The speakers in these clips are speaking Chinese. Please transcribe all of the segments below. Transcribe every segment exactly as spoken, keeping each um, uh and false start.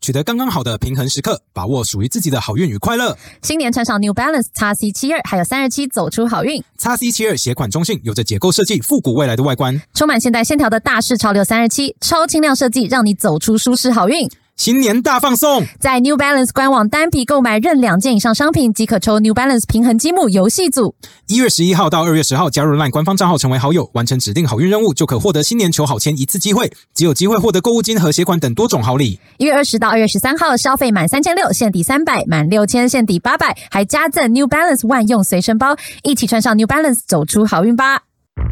取得刚刚好的平衡时刻，把握属于自己的好运与快乐。 新年穿上 New Balance X C 七十二，还有三十七走出好运。 X C 七十二鞋款中性，有着解构设计，复古未来的外观， 充满现代线条的大式潮流三十七，超轻量设计，让你走出舒适好运。 新年大放送， 在 New Balance 官网单笔购买任两件以上商品，即可抽 New Balance 平衡积木游戏组。 一月十一号到二月十号加入 LINE 官方账号成为好友，完成指定好运任务，就可获得新年求好签一次机会，只有机会获得购物金和鞋款等多种好礼。 一月二十到二月十三号，消费满三千六百现抵三百，满六千现抵八百，还加赠 New Balance 万用随身包，一起穿上 New Balance 走出好运吧。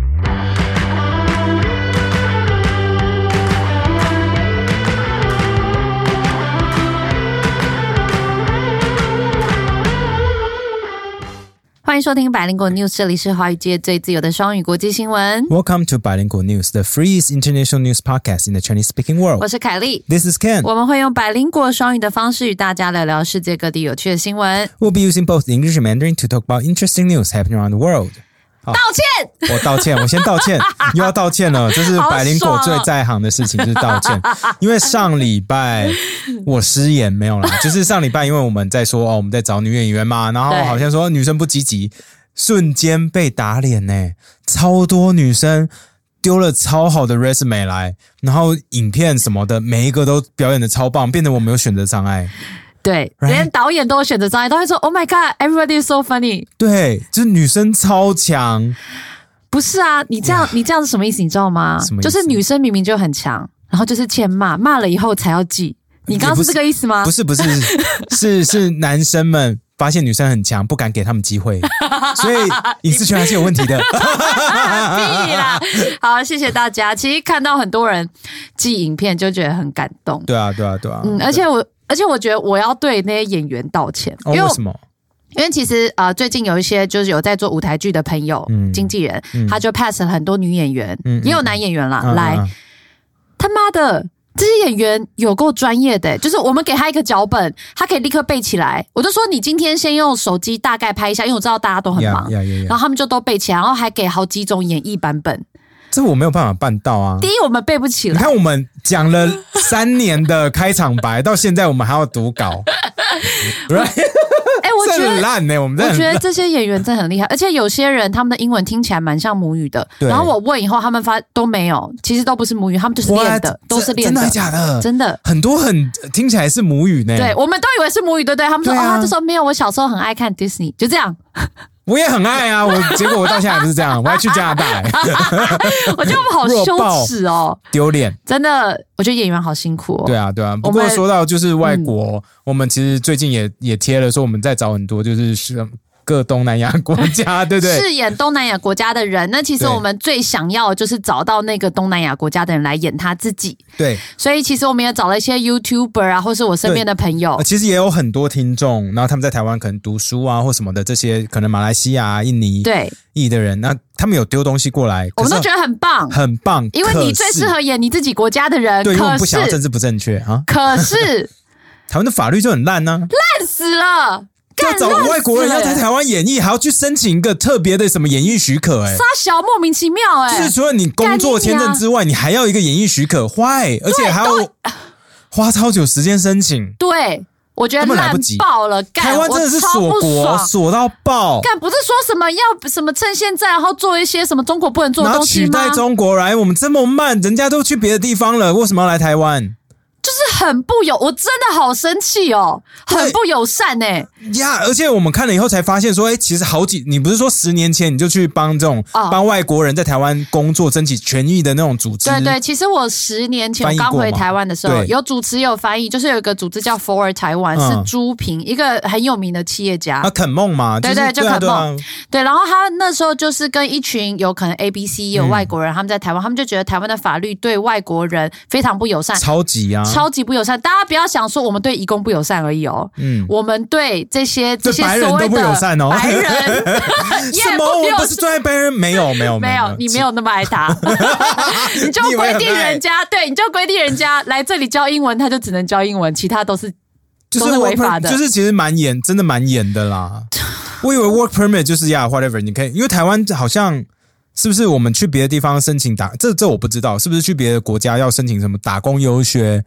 欢迎收听百灵果 News， 这里是华语界最自由的双语国际新闻。 Welcome to 百灵果 News, the freest international news podcast in the Chinese-speaking world. 我是凯莉 This is Ken. 我们会用百灵果双语的方式与大家聊聊世界各地有趣的新闻。 We'll be using both English and Mandarin to talk about interesting news happening around the world. 道歉！ 我道歉，我先道歉，又要道歉了。这是百灵果最在行的事情，就是道歉。因为上礼拜我失言没有啦，就是上礼拜因为我们在说哦，我们在找女演员嘛，然后好像说女生不积极，瞬间被打脸呢，超多女生丢了超好的 resume 来，然后影片什么的，每一个都表演的超棒，变得我没有选择障碍。 对， right? 连导演都有选择障碍，都会说 Oh my God, everybody is so funny。 对，就是女生超强。 不是啊，你这样、yeah. 你这样是什么意思你知道吗？ 什么意思？ 就是女生明明就很强，然后就是欠骂，骂了以后才要记。你刚刚是这个意思吗？ 不是不是是是男生们发现女生很强，不敢给他们机会，所以影视圈还是有问题的。 屁啦！好，谢谢大家。其实看到很多人寄影片，就觉得很感动。 对啊，对啊，对啊。 嗯，而且我，而且我觉得我要对那些演员道歉。 哦，为什么？ 因为其实呃，最近有一些就是有在做舞台剧的朋友、嗯、经纪人、嗯，他就 pass 了很多女演员，嗯、也有男演员啦，嗯、来、嗯，他妈的！这些演员有够专业的，就是我们给他一个脚本，他可以立刻背起来。我就说你今天先用手机大概拍一下，因为我知道大家都很忙， yeah, yeah, yeah, yeah. 然后他们就都背起来，然后还给好几种演绎版本。 这我没有办法办到啊！ 第一，我们背不起来。 你看，我们讲了三年的开场白，到现在我们还要读稿。right? 哎、欸，我觉得很烂呢、欸。我们真的我觉得这些演员真的很厉害，而且有些人他们的英文听起来蛮像母语的。然后我问以后，他们发都没有，其实都不是母语，他们就是练的，都是练的。 真的假的？ 真的， 很多很听起来是母语呢。 对，我们都以为是母语，对不对？他们说、啊、哦，他就说没有，我小时候很爱看 Disney， 就这样。 我也很爱啊，我结果我到现在还不是这样，我还去加拿大、欸。 我觉得我们好羞耻哦， 丢脸， 真的。我觉得演员好辛苦哦。 对啊，对啊。不过说到就是外国，我们, 嗯、我们其实最近也也贴了说我们在找很多就是是各东南亚国家，对不对？ 饰演东南亚国家的人，那其实我们最想要的就是找到那个东南亚国家的人来演他自己。 对，所以其实我们也找了一些 YouTuber 啊，或是我身边的朋友。 其实也有很多听众，然后他们在台湾可能读书啊或什么的，这些可能马来西亚、印尼对裔的人，那他们有丢东西过来， 我们都觉得很棒， 很棒， 因为你最适合演你自己国家的人。 对，因为我们可是不想要政治不正确啊。 可是台湾的法律就很烂呢、啊， 烂死了。 要找外国人要在台湾演绎，还要去申请一个特别的什么演艺许可、欸，哎， 傻小莫名其妙、欸，哎， 就是除了你工作签证之外，你还要一个演艺许可 ，why？ 而且还要花超久时间申请。 对，我觉得烂爆了， 台湾真的是锁国锁到爆。 干不是说什么要什么趁现在，然后做一些什么中国不能做的东西吗？ 然后取代中国来，我们这么慢，人家都去别的地方了，为什么要来台湾？ 就是很不友，我真的好生气哦，很不友善哎、欸、 呀！而且我们看了以后才发现说，哎、欸，其实好几，你不是说十年前你就去帮这种、哦、帮外国人在台湾工作争取权益的那种组织？ 对对，其实我十年前我刚回台湾的时候，有主持也有翻译，就是有一个组织叫 Forward 台湾、嗯，是朱平，一个很有名的企业家。 啊，肯梦嘛， 对对, 对，就肯梦、啊。对，然后他那时候就是跟一群有可能 A B C 也有外国人、嗯，他们在台湾，他们就觉得台湾的法律对外国人非常不友善， 超级啊， 超级不友善。大家不要想说我们对移工不友善而已哦，嗯，我们对这些这些所谓的白人都不友善哦， 白人什么我不是专业白人，没有没有没有，你没有那么爱他，你就规定人家，对，你就规定人家来这里教英文，他就只能教英文，其他都是就是都是违法的， 就是其实蛮严，真的蛮严的啦。我以为 work permit 就是呀、yeah, whatever， 你可以，因为台湾好像。是不是我们去别的地方申请打这这我不知道，是不是去别的国家要申请什么打工游学，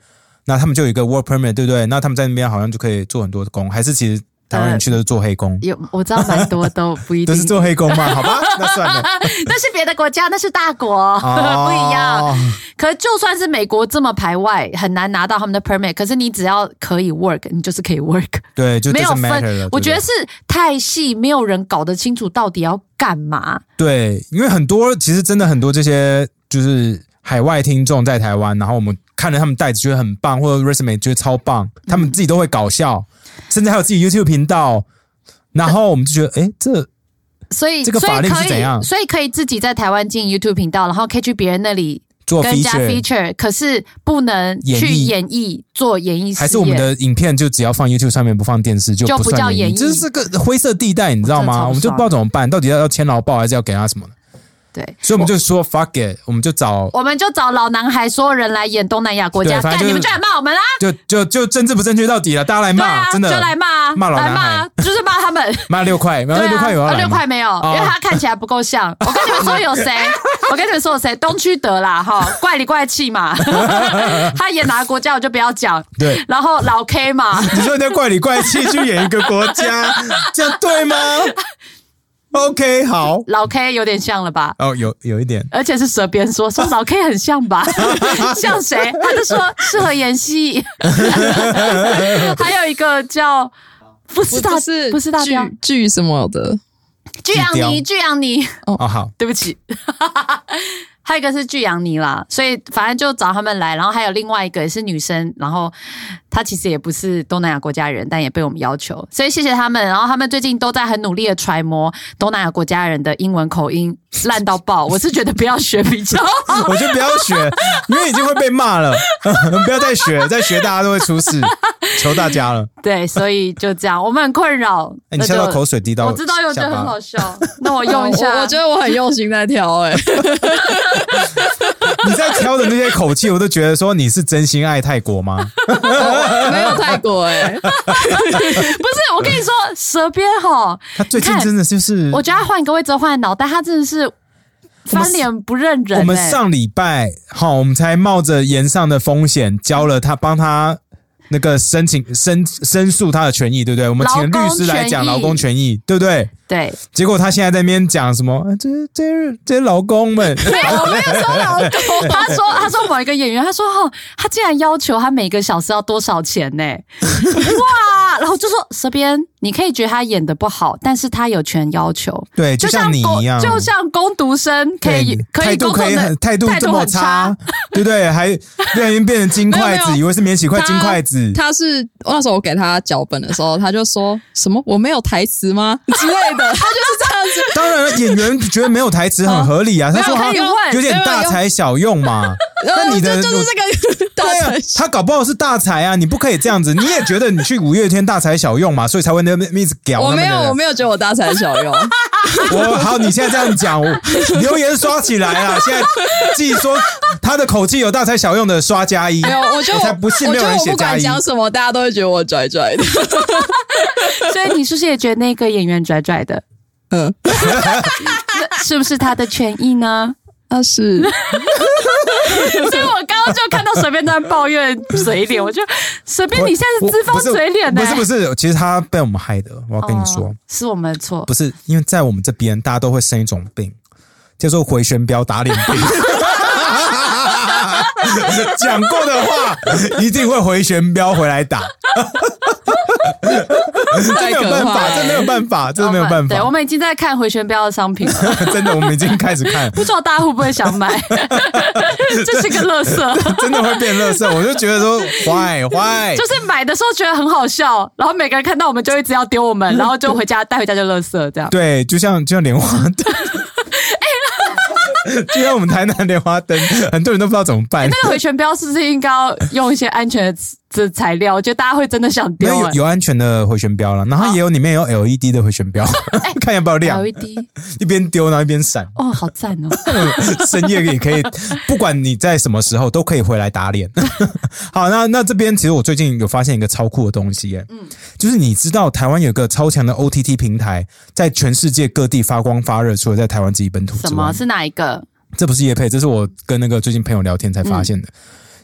那他们就有一个 work permit， 对不对？那他们在那边好像就可以做很多的工，还是其实台湾人去的是做黑工？呃、 有我知道蛮多都不一定都是做黑工嘛？好吧，那算了， 那是别的国家，那是大国，哦、不一样。可是就算是美国这么排外，很难拿到他们的 permit， 可是你只要可以 work， 你就是可以 work。 对，就没有分。 对我觉得是太细，没有人搞得清楚到底要干嘛。 对，因为很多其实真的很多这些就是海外听众在台湾，然后我们看了他们袋子觉得很棒，或者 resume 觉得超棒，他们自己都会搞笑，嗯、甚至还有自己 YouTube 频道，然后我们就觉得，哎，这所以这个法令是怎样？ 所以可以自己在台湾进 YouTube 频道，然后可以去别人那里。 做 feature, 加 feature， 可是不能去演绎做演艺事业， 还是我们的影片就只要放 YouTube 上面不放电视就不算演艺，这是个灰色地带，你知道吗？我们就不知道怎么办，到底要要签劳保还是要给他什么？ 对， 所以我们就说 fuck it， 我们就找我们就找老男孩所有人来演东南亚国家，干你们就来骂我们啦！ 就就就政治不正确到底了，大家来骂，啊、真的就来骂骂老男孩， 就是骂他们， 骂六块，骂六块有啊， 六块没有，因为他看起来不够像。我跟你们说有谁？我跟你们说有谁？东区德啦，哈，怪里怪气嘛。他演哪个国家我就不要讲。 对， 然后老 K 嘛， 你说你要怪里怪气去演一个国家，这样对吗？OK， 好， 老 K 有点像了吧？ 哦，有有一点， 而且是舌边说说老 K 很像吧？像谁？他就说适合演戏。还有一个叫不是大是不是大雕剧什么的， 巨阳尼，巨阳尼。 哦，好， 对不起。还有一个是巨阳尼啦，所以反正就找他们来，然后还有另外一个也是女生，然后她其实也不是东南亚国家人，但也被我们要求，所以谢谢他们。然后他们最近都在很努力的揣摩东南亚国家人的英文口音，烂到爆。我是觉得不要学比较好， 我觉得不要学，因为已经会被骂了，不要再学，再学大家都会出事，求大家了。 对，所以就这样，我们很困扰。 欸、你笑到口水滴到， 我知道，我觉得很好笑。那我用一下， 我, 我觉得我很用心在挑、欸，哎。 你在挑的那些口气，我都觉得说你是真心爱泰国吗？ 没有泰国哎、欸， 不是，我跟你说，舌边齁， 他最近真的就是， 我觉得他换一个位置换脑袋，他真的是翻脸不认人、欸。 我们上礼拜齁，我们才冒着延上的风险教了他，帮他那个申请申申诉他的权益，对不对？我们请律师来讲劳工权益，对不对？ 对， 结果他现在在那边讲什么？啊、这这这些劳工们， 没有，我没有说劳工。他说，他说某一个演员，他说哦，他竟然要求他每个小时要多少钱呢？哇！然后就说这边你可以觉得他演的不好，但是他有权要求。 对，就像你一样， 就像工读生可以可以态度可以很态度这么差，对不对？还不小心变成金筷子，以为是免洗筷金筷子。 他是那时候我给他脚本的时候，他就说什么我没有台词吗之类的。他就是这样子。 当然，演员觉得没有台词很合理啊。他说他有点大材小用嘛。那你的就是这个大材小用， 他搞不好是大材啊，你不可以这样子。你也觉得你去五月天大材小用嘛，所以才会那么一直屌。 我没有，我没有觉得我大材小用。 我好，你现在这样讲，留言刷起来啊！现在自己说他的口气有大材小用的刷加一。 没有，我就我才不信没有人写加一。 我不管讲什么，大家都会觉得我拽拽的。 所以你是不是也觉得那个演员拽拽的？嗯，是不是他的权益呢？ 啊，是。 所以我刚刚就看到随便在抱怨嘴脸，我就随便你现在是资方嘴脸的、 欸，不是不是，其实他被我们害的，我要跟你说，哦、 是我们的错， 不是因为在我们这边大家都会生一种病，叫做回旋镖打脸病。讲过的话一定会回旋镖回来打。这没有办法，这没有办法，这没有办法。 对，我们已经在看回旋镖的商品了。 真的，我们已经开始看， 不知道大家会不会想买？这是个垃圾， 真的会变垃圾。我就觉得说，坏坏， 就是买的时候觉得很好笑，然后每个人看到我们就一直要丢我们，然后就回家带回家就垃圾这样。 对，就像就像莲花灯。就像我们台南莲花灯，很多人都不知道怎么办。 那个回旋镖是不是应该要用一些安全的材料？我觉得大家会真的想丢、欸。 有有安全的回旋镖了，然后也有里面有 L E D 的回旋镖，欸、看要不要亮。 L E D 一边丢然后一边闪， 哦，好赞哦！ 深夜也可以，不管你在什么时候都可以回来打脸。好，那那这边其实我最近有发现一个超酷的东西耶，嗯，就是你知道台湾有个超强的 O T T 平台，在全世界各地发光发热，除了在台湾自己本土之外。 什么是哪一个？ 这不是业配，这是我跟那个最近朋友聊天才发现的。嗯、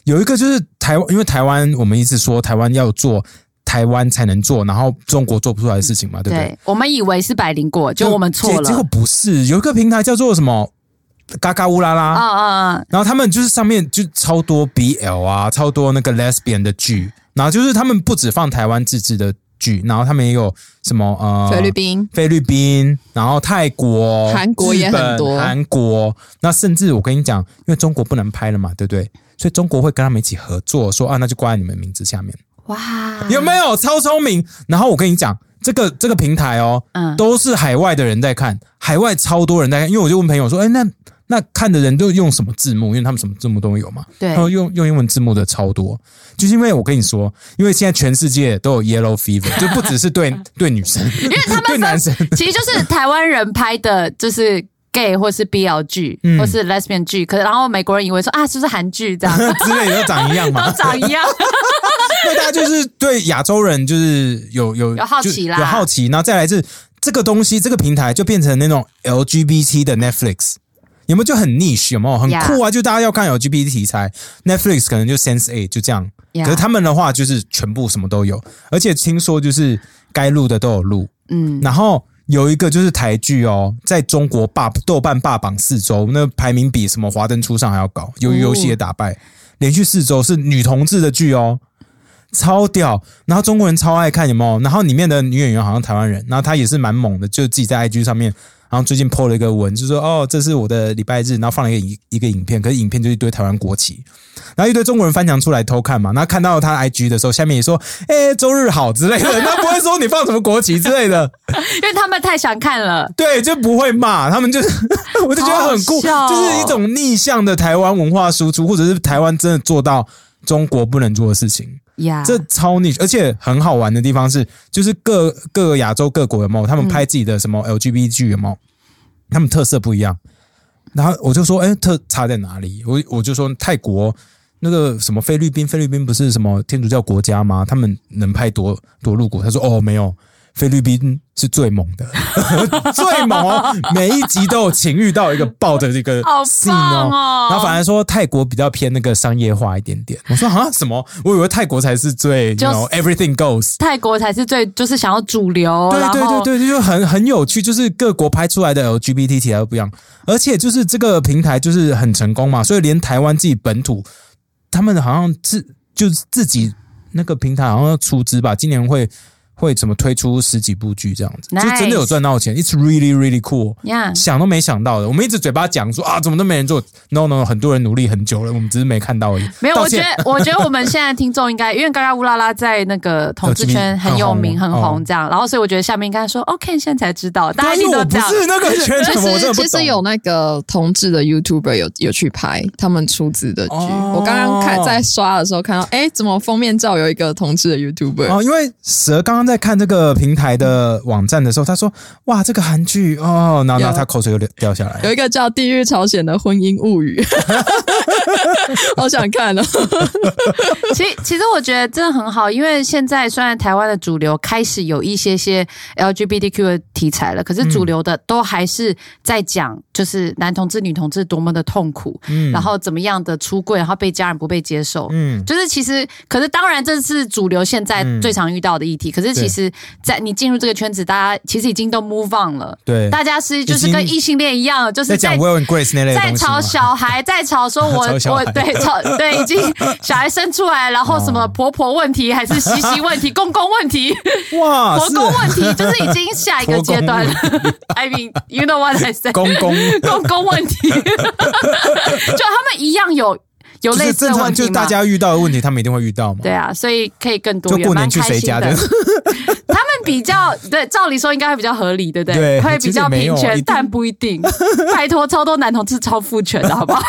有一个就是台湾，因为台湾我们一直说台湾要做台湾才能做，然后中国做不出来的事情嘛，对不对？ 对，我们以为是百灵果，就我们错了， 结果不是，有一个平台叫做什么？嘎嘎乌拉拉， 啊啊啊！ 然后他们就是上面就超多 B L 啊，超多那个 lesbian 的剧，然后就是他们不只放台湾自制的剧，然后他们也有什么呃菲律宾、 菲律宾，然后泰国、 韩国也很多， 韩国，那甚至我跟你讲，因为中国不能拍了嘛，对不对？所以中国会跟他们一起合作，说啊，那就挂在你们名字下面。 哇， 有没有超聪明？然后我跟你讲。这个这个平台哦，嗯，都是海外的人在看，海外超多人在看，因为我就问朋友说，哎，那那看的人都用什么字幕？因为他们什么字幕都有嘛， 对， 然后用用英文字幕的超多，就是因为我跟你说，因为现在全世界都有 yellow fever， 就不只是对对女生， 因为他们对男生， 其实就是台湾人拍的，就是 gay 或是 B L 剧，嗯、或是 lesbian 剧，可是然后美国人以为说啊，是不是韩剧这样之类的，都长一样嘛， 都长一样。 那大家就是对亚洲人就是有有有好奇啦， 有好奇，然后再来是这个东西，这个平台就变成那种 L G B T 的 Netflix， 有没有就很 niche， 有没有很酷啊？ Yeah. 就大家要看 L G B T 题材 ，Netflix 可能就 Sense eight 就这样， yeah. 可是他们的话就是全部什么都有，而且听说就是该录的都有录，嗯，然后有一个就是台剧哦，在中国霸豆瓣霸榜四周，那排名比什么华灯初上还要高，鱿鱼游戏也打败，连续四周是女同志的剧哦。超屌，然后中国人超爱看，有没有？然后里面的女演员好像台湾人，然后她也是蛮猛的，就自己在 I G 上面，然后最近 po 了一个文，就说哦，这是我的礼拜日，然后放了一个一个影片，可是影片就是一堆台湾国旗，然后一堆中国人翻墙出来偷看嘛，然后看到他 I G 的时候，下面也说，哎，周日好之类的，他不会说你放什么国旗之类的， 因为他们太想看了， 对，就不会骂，他们就是，我就觉得很酷， 哦、 就是一种逆向的台湾文化输出，或者是台湾真的做到中国不能做的事情。 Yeah. 这超逆，而且很好玩的地方是，就是各各个亚洲各国有没有他们拍自己的什么 L G B T 剧有没有？他们特色不一样。然后我就说，哎，特差在哪里？我我就说泰国那个什么菲律宾，菲律宾不是什么天主教国家吗？他们能拍多多露骨？他说，哦，没有。菲律宾是最猛的，最猛哦！每一集都有情欲到一个爆的这个 scene 哦， 哦然后反而说泰国比较偏那个商业化一点点。我说啊什么？我以为泰国才是最 you know everything goes， 泰国才是最就是想要主流。 对对对对，就很很有趣，就是各国拍出来的 L G B T 题材都不一样，而且就是这个平台就是很成功嘛，所以连台湾自己本土，他们好像自就是自己那个平台好像要出资吧，今年会。会怎么推出十几部剧这样子， nice. 就真的有赚到钱 ，It's really really cool， yeah. 想都没想到的。我们一直嘴巴讲说啊，怎么都没人做 ，no no， 很多人努力很久了，我们只是没看到而已。 没有，我觉得我觉得我们现在听众应该，因为嘎嘎乌拉拉在那个同志圈很有名很红这样，然后所以我觉得下面应该说 ，OK， 现在才知道，大家一定都这样。 不是那个圈， 其实其实有那个同志的 YouTuber 有有去拍他们出资的剧，哦、我刚刚看在刷的时候看到，哎，怎么封面照有一个同志的 YouTuber？ 哦，因为蛇刚刚在看这个平台的网站的时候，他说：“哇，这个韩剧哦。”然后，然后他口水又掉下来。 有一个叫《地狱朝鲜的婚姻物语》，好想看哦。 其实，其实我觉得真的很好，因为现在虽然台湾的主流开始有一些些 L G B T Q 的题材了，可是主流的都还是在讲，就是男同志、女同志多么的痛苦，嗯，然后怎么样的出柜，然后被家人不被接受，嗯，就是其实，可是当然这是主流现在最常遇到的议题，嗯、可是其实。在你进入这个圈子，大家其实已经都 move on 了。 对， 大家是就是跟异性恋一样，就是在讲 Will and Grace 那类的东西， 在吵小孩，在吵说我我对吵对已经小孩生出来，然后什么婆婆问题还是媳媳问题、公公问题， 哇， 婆公问题就是已经下一个阶段了。I mean, you know what I say？ 公公公公问题，就他们一样有。有类似的问题吗？ 就是大家遇到的问题，他们一定会遇到嘛。 对啊，所以可以更多元， 就过年去谁家的？ 他们比较对，照理说应该会比较合理，对不对？ 对， 会比较平权，但不一定。拜托，超多男同志超父权的好不好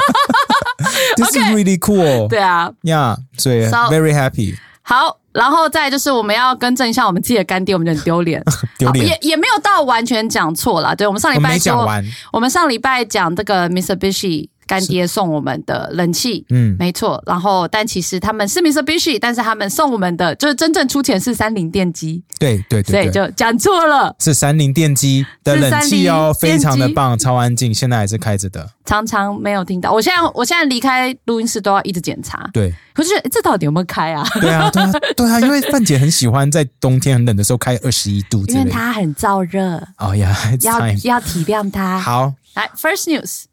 ？This is really cool。 对啊， 呀，所以 very happy。 好，然后再就是我们要更正一下我们自己的干爹，我们就很丢脸， 丢脸也也没有到完全讲错啦。对，我们上礼拜说， 我们没讲完， 我们上礼拜讲这个 Mitsubishi 干爹送我们的冷气，嗯，没错。然后，但其实他们是 Mitsubishi， 但是他们送我们的就是真正出钱是三菱电机， 对对 对, 对， 所以就讲错了， 是三菱电机的冷气哦，非常的棒，超安静，现在还是开着的。 常常没有听到，我现在我现在离开录音室都要一直检查。 对， 可是这到底有没有开啊？ 对啊，对啊，对啊，因为范姐很喜欢在冬天很冷的时候开二十一度之类的， 因为她很燥热。 哦呀， 要要体谅她。 好， 来 ，First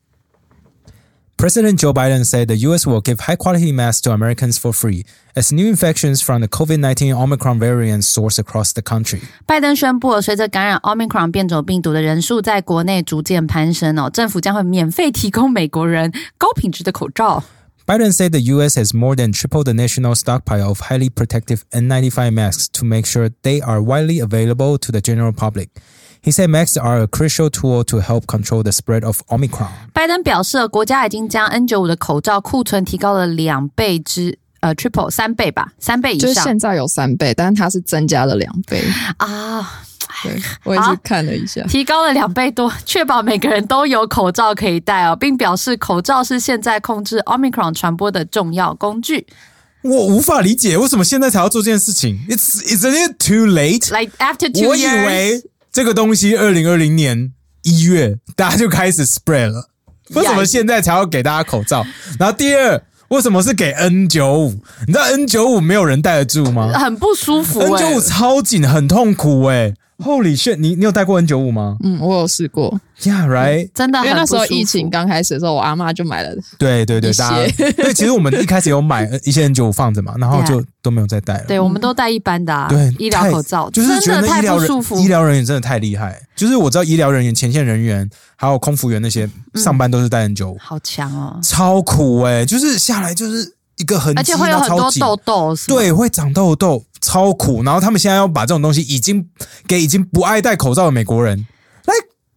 News。President Joe Biden said the U S will give high-quality masks to Americans for free as new infections from the COVID nineteen Omicron variant soars across the country. 拜登宣布，随着感染 Omicron 变种病毒的人数在国内逐渐攀升哦，政府将会免费提供美国人高品质的口罩。 Biden said the U S has more than tripled the national stockpile of highly protective N ninety-five masks to make sure they are widely available to the general public.He said masks are a crucial tool to help control the spread of Omicron. 拜登表示，国家已经将 N 九十五 的口罩库存提高了两倍之呃 triple 三倍吧，三倍以上。 就是现在有三倍，但是它是增加了两倍啊。 对，我也是看了一下， 提高了两倍多，确保每个人都有口罩可以戴哦，并表示口罩是现在控制 Omicron 传播的重要工具。 我无法理解为什么现在才要做这件事情。It's isn't it too late? Like after two years. 我以为这个东西二零二零年一月大家就开始 spread 了，为什么现在才要给大家口罩？然后第二，为什么是给 N 九十五？ 你知道 N 九十五 没有人戴得住吗？ 很不舒服、欸、 N 九十五 超紧，很痛苦欸。Holy shit， 你你有戴过 N 九十五 吗？ 嗯，我有试过。 Yeah, right。 真的很不舒服。 因为那时候疫情刚开始的时候，我阿嬷就买了。 对对对，大家对，其实我们一开始有买一些 N 九十五 放着嘛，然后就都没有再戴了。 对，我们都戴一般的、啊， 对， 医疗口罩， 就是觉得医疗人人医疗人员真的太厉害。就是我知道医疗人员、前线人员还有空服员那些、嗯、上班都是戴 N 九十五，好强哦， 超苦哎、欸，就是下来就是一个痕迹， 而且会有很多痘痘， 对，会长痘痘。超苦，然后他们现在要把这种东西已经给已经不爱戴口罩的美国人，来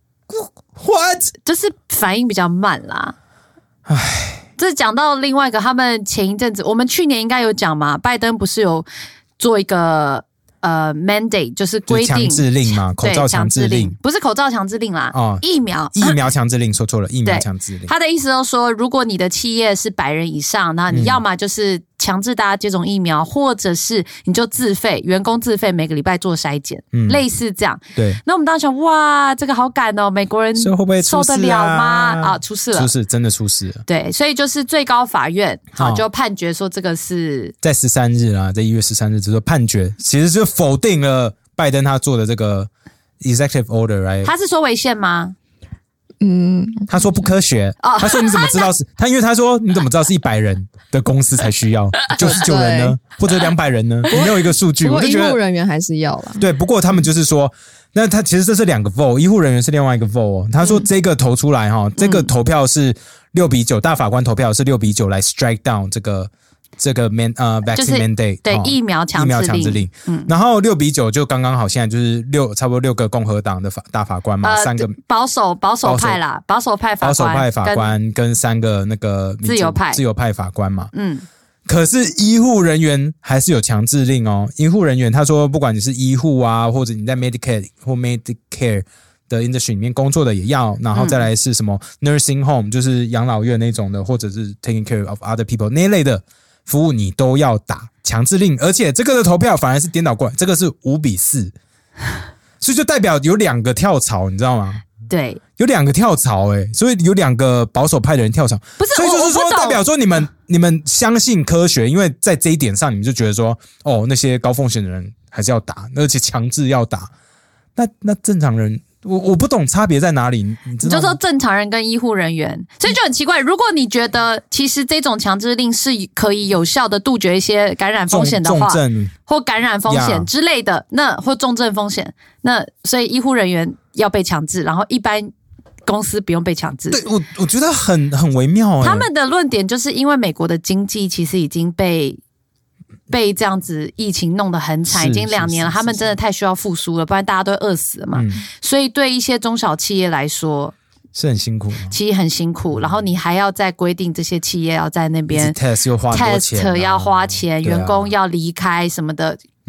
what？ 就是反应比较慢啦。唉，这讲到另外一个，他们前一阵子，我们去年应该有讲嘛，拜登不是有做一个呃 mandate， 就是规定强制令嘛，口罩强制令， 不是口罩强制令啦，哦，疫苗疫苗强制令，说错了，疫苗强制令。 他的意思就是说，如果你的企业是百人以上，那你要么就是强制大家接种疫苗，或者是你就自费，员工自费每个礼拜做筛检、嗯，类似这样。对。那我们当时想，哇，这个好赶哦，美国人会不会受得了吗？啊，出事了， 出事，真的出事了。 对，所以就是最高法院好就判决说这个是在十三日啊，在一月十三日就说判决，其实就否定了拜登他做的这个 executive order，right？ 他是说违宪吗？ 嗯， 他说不科学。哦、他说你怎么知道是他？因为他说你怎么知道是一百人的公司才需要九十九人呢，或者两百人呢？你没有一个数据， 不过医我就觉得护人员还是要啦。 对，不过他们就是说，那他其实这是两个 vote， 医护人员是另外一个 vote、哦。他说这个投出来哈、嗯，这个投票是六比九，大法官投票是六比九来 strike down 这个。这个 man 呃 vaccine mandate 对、哦、疫苗强制令，疫苗强制令，嗯，然后六比九就刚刚好，现在就是六差不多六个共和党的法大法官嘛，呃、三个保守保守派啦，保守派法官， 保守派法官 跟, 跟三个那个自由派自由派法官嘛，嗯，可是医护人员还是有强制令哦，医护人员他说，不管你是医护啊，或者你在 Medicare 或 Medicare 的 industry 里面工作的也要，然后再来是什么 nursing home， 就是养老院那种的，或者是 taking care of other people 那一类的。服务你都要打强制令，而且这个的投票反而是颠倒过来，这个是五比四，所以就代表有两个跳槽，你知道吗？ 对， 有两个跳槽、欸，所以有两个保守派的人跳槽， 不是， 所以就是说代表说你们你们相信科学，因为在这一点上你们就觉得说，哦，那些高风险的人还是要打，而且强制要打，那那正常人。我我不懂差别在哪里，你知道吗？ 你就说正常人跟医护人员，所以就很奇怪。如果你觉得其实这种强制令是可以有效的杜绝一些感染风险的话， 重症或感染风险之类的，那或重症风险，那所以医护人员要被强制，然后一般公司不用被强制。 对，我我觉得很很微妙、欸。 他们的论点就是因为美国的经济其实已经被。被这样子疫情弄得很惨，已经两年了，他们真的太需要复苏了，不然大家都会饿死了嘛、嗯。所以对一些中小企业来说是很辛苦， 其实很辛苦。然后你还要再规定这些企业要在那边 test 又花很多钱、啊、 test 要花钱，员工要离开什么的，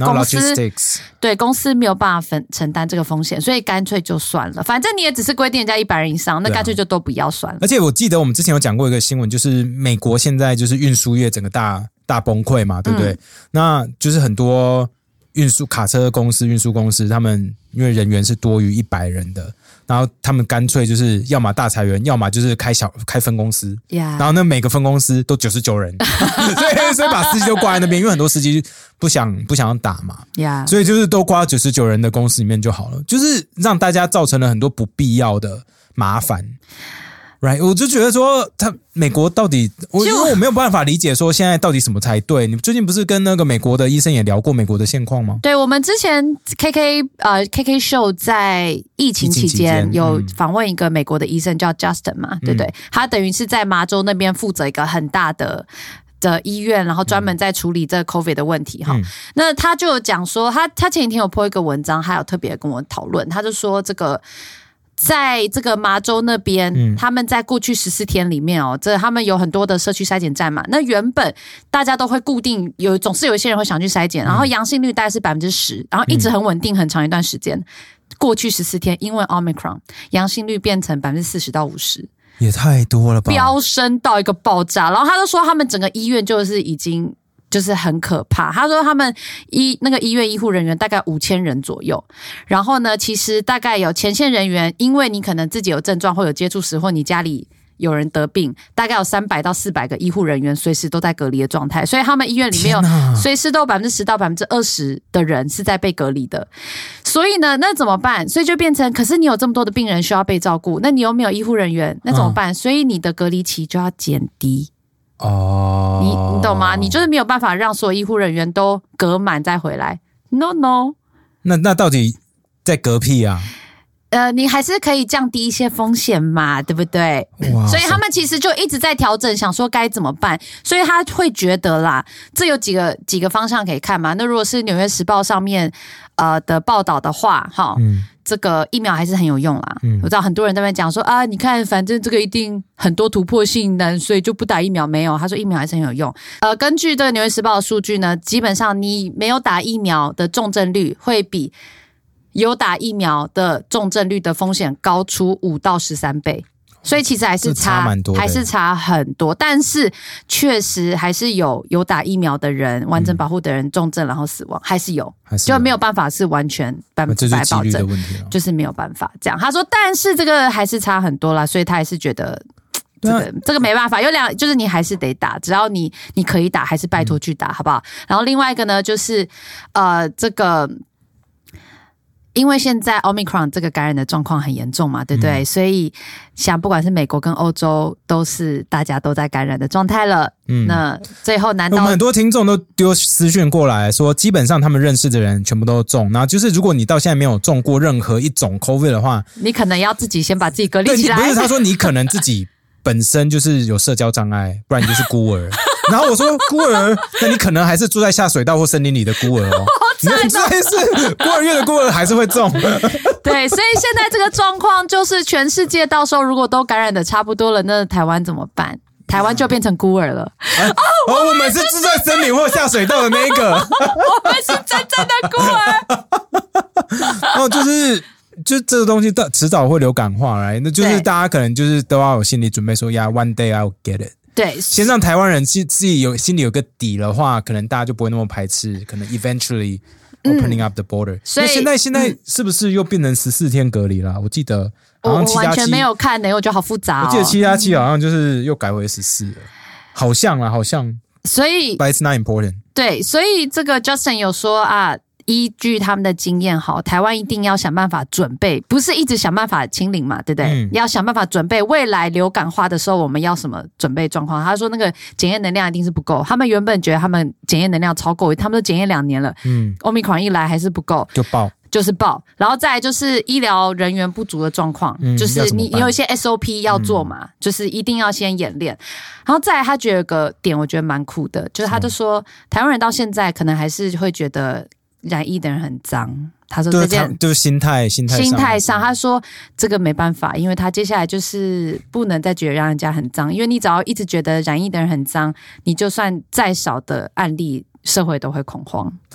公司对公司没有办法分承担这个风险，所以干脆就算了。反正你也只是规定人家一百人以上，那干脆就都不要算了。 而且我记得我们之前有讲过一个新闻，就是美国现在就是运输业整个大大崩溃嘛，对不对？嗯、那就是很多运输卡车公司、运输公司，他们因为人员是多于一百人的。然后他们干脆就是要么大裁员，要么就是开小开分公司， yeah. 然后呢每个分公司都九十九人，所以所以把司机都挂在那边，因为很多司机不想不想要打嘛， yeah. 所以就是都挂九十九人的公司里面就好了，就是让大家造成了很多不必要的麻烦。Right， 我就觉得说，他美国到底，我因为我没有办法理解说现在到底什么才对。你最近不是跟那个美国的医生也聊过美国的现况吗？ 对，我们之前 K K 呃 K K Show 在疫情期间有访问一个美国的医生叫 Justin 嘛，对不对？嗯、他等于是在麻州那边负责一个很大的的医院，然后专门在处理这个 COVID 的问题哈、嗯。那他就有讲说，他他前几天有 po 一个文章，还有特别跟我讨论，他就说这个。在这个麻州那边、嗯、他们在过去十四天里面哦，这他们有很多的社区筛检站嘛，那原本大家都会固定有总是有一些人会想去筛检、嗯、然后阳性率大概是 百分之十， 然后一直很稳定很长一段时间、嗯、过去十四天因为 Omicron 阳性率变成 百分之四十到五十， 也太多了吧， 飙升到一个爆炸。然后他就说他们整个医院就是已经就是很可怕，他说他们医那个医院医护人员大概五千人左右，然后呢其实大概有前线人员，因为你可能自己有症状或有接触史，或你家里有人得病，大概有三百到四百个医护人员随时都在隔离的状态，所以他们医院里面有随时都有 百分之十 到 百分之二十 的人是在被隔离的。所以呢那怎么办？所以就变成可是你有这么多的病人需要被照顾，那你又没有医护人员，那怎么办、嗯、所以你的隔离期就要减低哦，你你懂吗？你就是没有办法让所有医护人员都隔满再回来。No no， 那那到底在隔屁啊？ 呃，你还是可以降低一些风险嘛，对不对？所以他们其实就一直在调整，想说该怎么办。所以他会觉得啦，这有几个几个方向可以看嘛。那如果是《纽约时报》上面呃的报道的话，哈。嗯，这个疫苗还是很有用啦、嗯、我知道很多人在那边讲说啊，你看反正这个一定很多突破性的，所以就不打疫苗。没有，他说疫苗还是很有用。呃，根据这个纽约时报的数据呢，基本上你没有打疫苗的重症率会比有打疫苗的重症率的风险高出五到十三倍。所以其实还是差，差还是差很多，但是确实还是有有打疫苗的人、完整保护的人重症然后死亡，还是有，还是有就没有办法是完全百分之百保证，就是没有办法这样。他说，但是这个还是差很多啦，所以他还是觉得这个、啊、这个没办法，有两就是你还是得打，只要你你可以打，还是拜托去打，嗯、好不好？然后另外一个呢，就是呃这个。因为现在 Omicron 这个感染的状况很严重嘛，对不对？嗯、所以像不管是美国跟欧洲，都是大家都在感染的状态了。嗯，那最后难道我们很多听众都丢私讯过来说，基本上他们认识的人全部都中，然后就是如果你到现在没有中过任何一种 COVID 的话， 你可能要自己先把自己隔离起来。 不是，他说你可能自己本身就是有社交障碍，不然你就是孤儿。然后我说孤儿，那你可能还是住在下水道或森林里的孤儿哦。你真是孤儿院的孤儿还是会中。 对，所以现在这个状况就是全世界到时候如果都感染的差不多了，那台湾怎么办？台湾就变成孤儿了。 啊、哦，我们是住在森林或下水道的那一个。 我们是真正的孤儿。 哦，就是就这个东西迟早会流感化来，那就是大家可能就是都要有心理准备说，呀 ，one day I'll get it。 对， 先让台湾人自己有心里有个底的话，可能大家就不会那么排斥，可能 eventually opening up the border、嗯。所以现在现在是不是又变成十四天隔离啦？我记得好像七加七， 我完全没有看呢，我觉得好复杂、哦。 我记得七加七好像就是又改回十四了，好像啦，好像。 所以 ，but it's not important。 对，所以这个 Justin 有说啊。依据他们的经验，好，台湾一定要想办法准备，不是一直想办法清零嘛，对不对？嗯、要想办法准备未来流感化的时候，我们要什么准备状况？他说那个检验能量一定是不够，他们原本觉得他们检验能量超够，他们都检验两年了，嗯 ，Omicron 一来还是不够， 就爆。 就是爆，然后再来就是医疗人员不足的状况、嗯，就是你有一些 S O P 要做嘛、嗯，就是一定要先演练。然后再来他觉得有个点我觉得蛮酷的，就是他就说台湾人到现在可能还是会觉得染疫的人很脏。他说这件就是心态心态上心态上，他说这个没办法，因为他接下来就是不能再觉得让人家很脏，因为你只要一直觉得染疫的人很脏，你就算再少的案例，社会都会恐慌。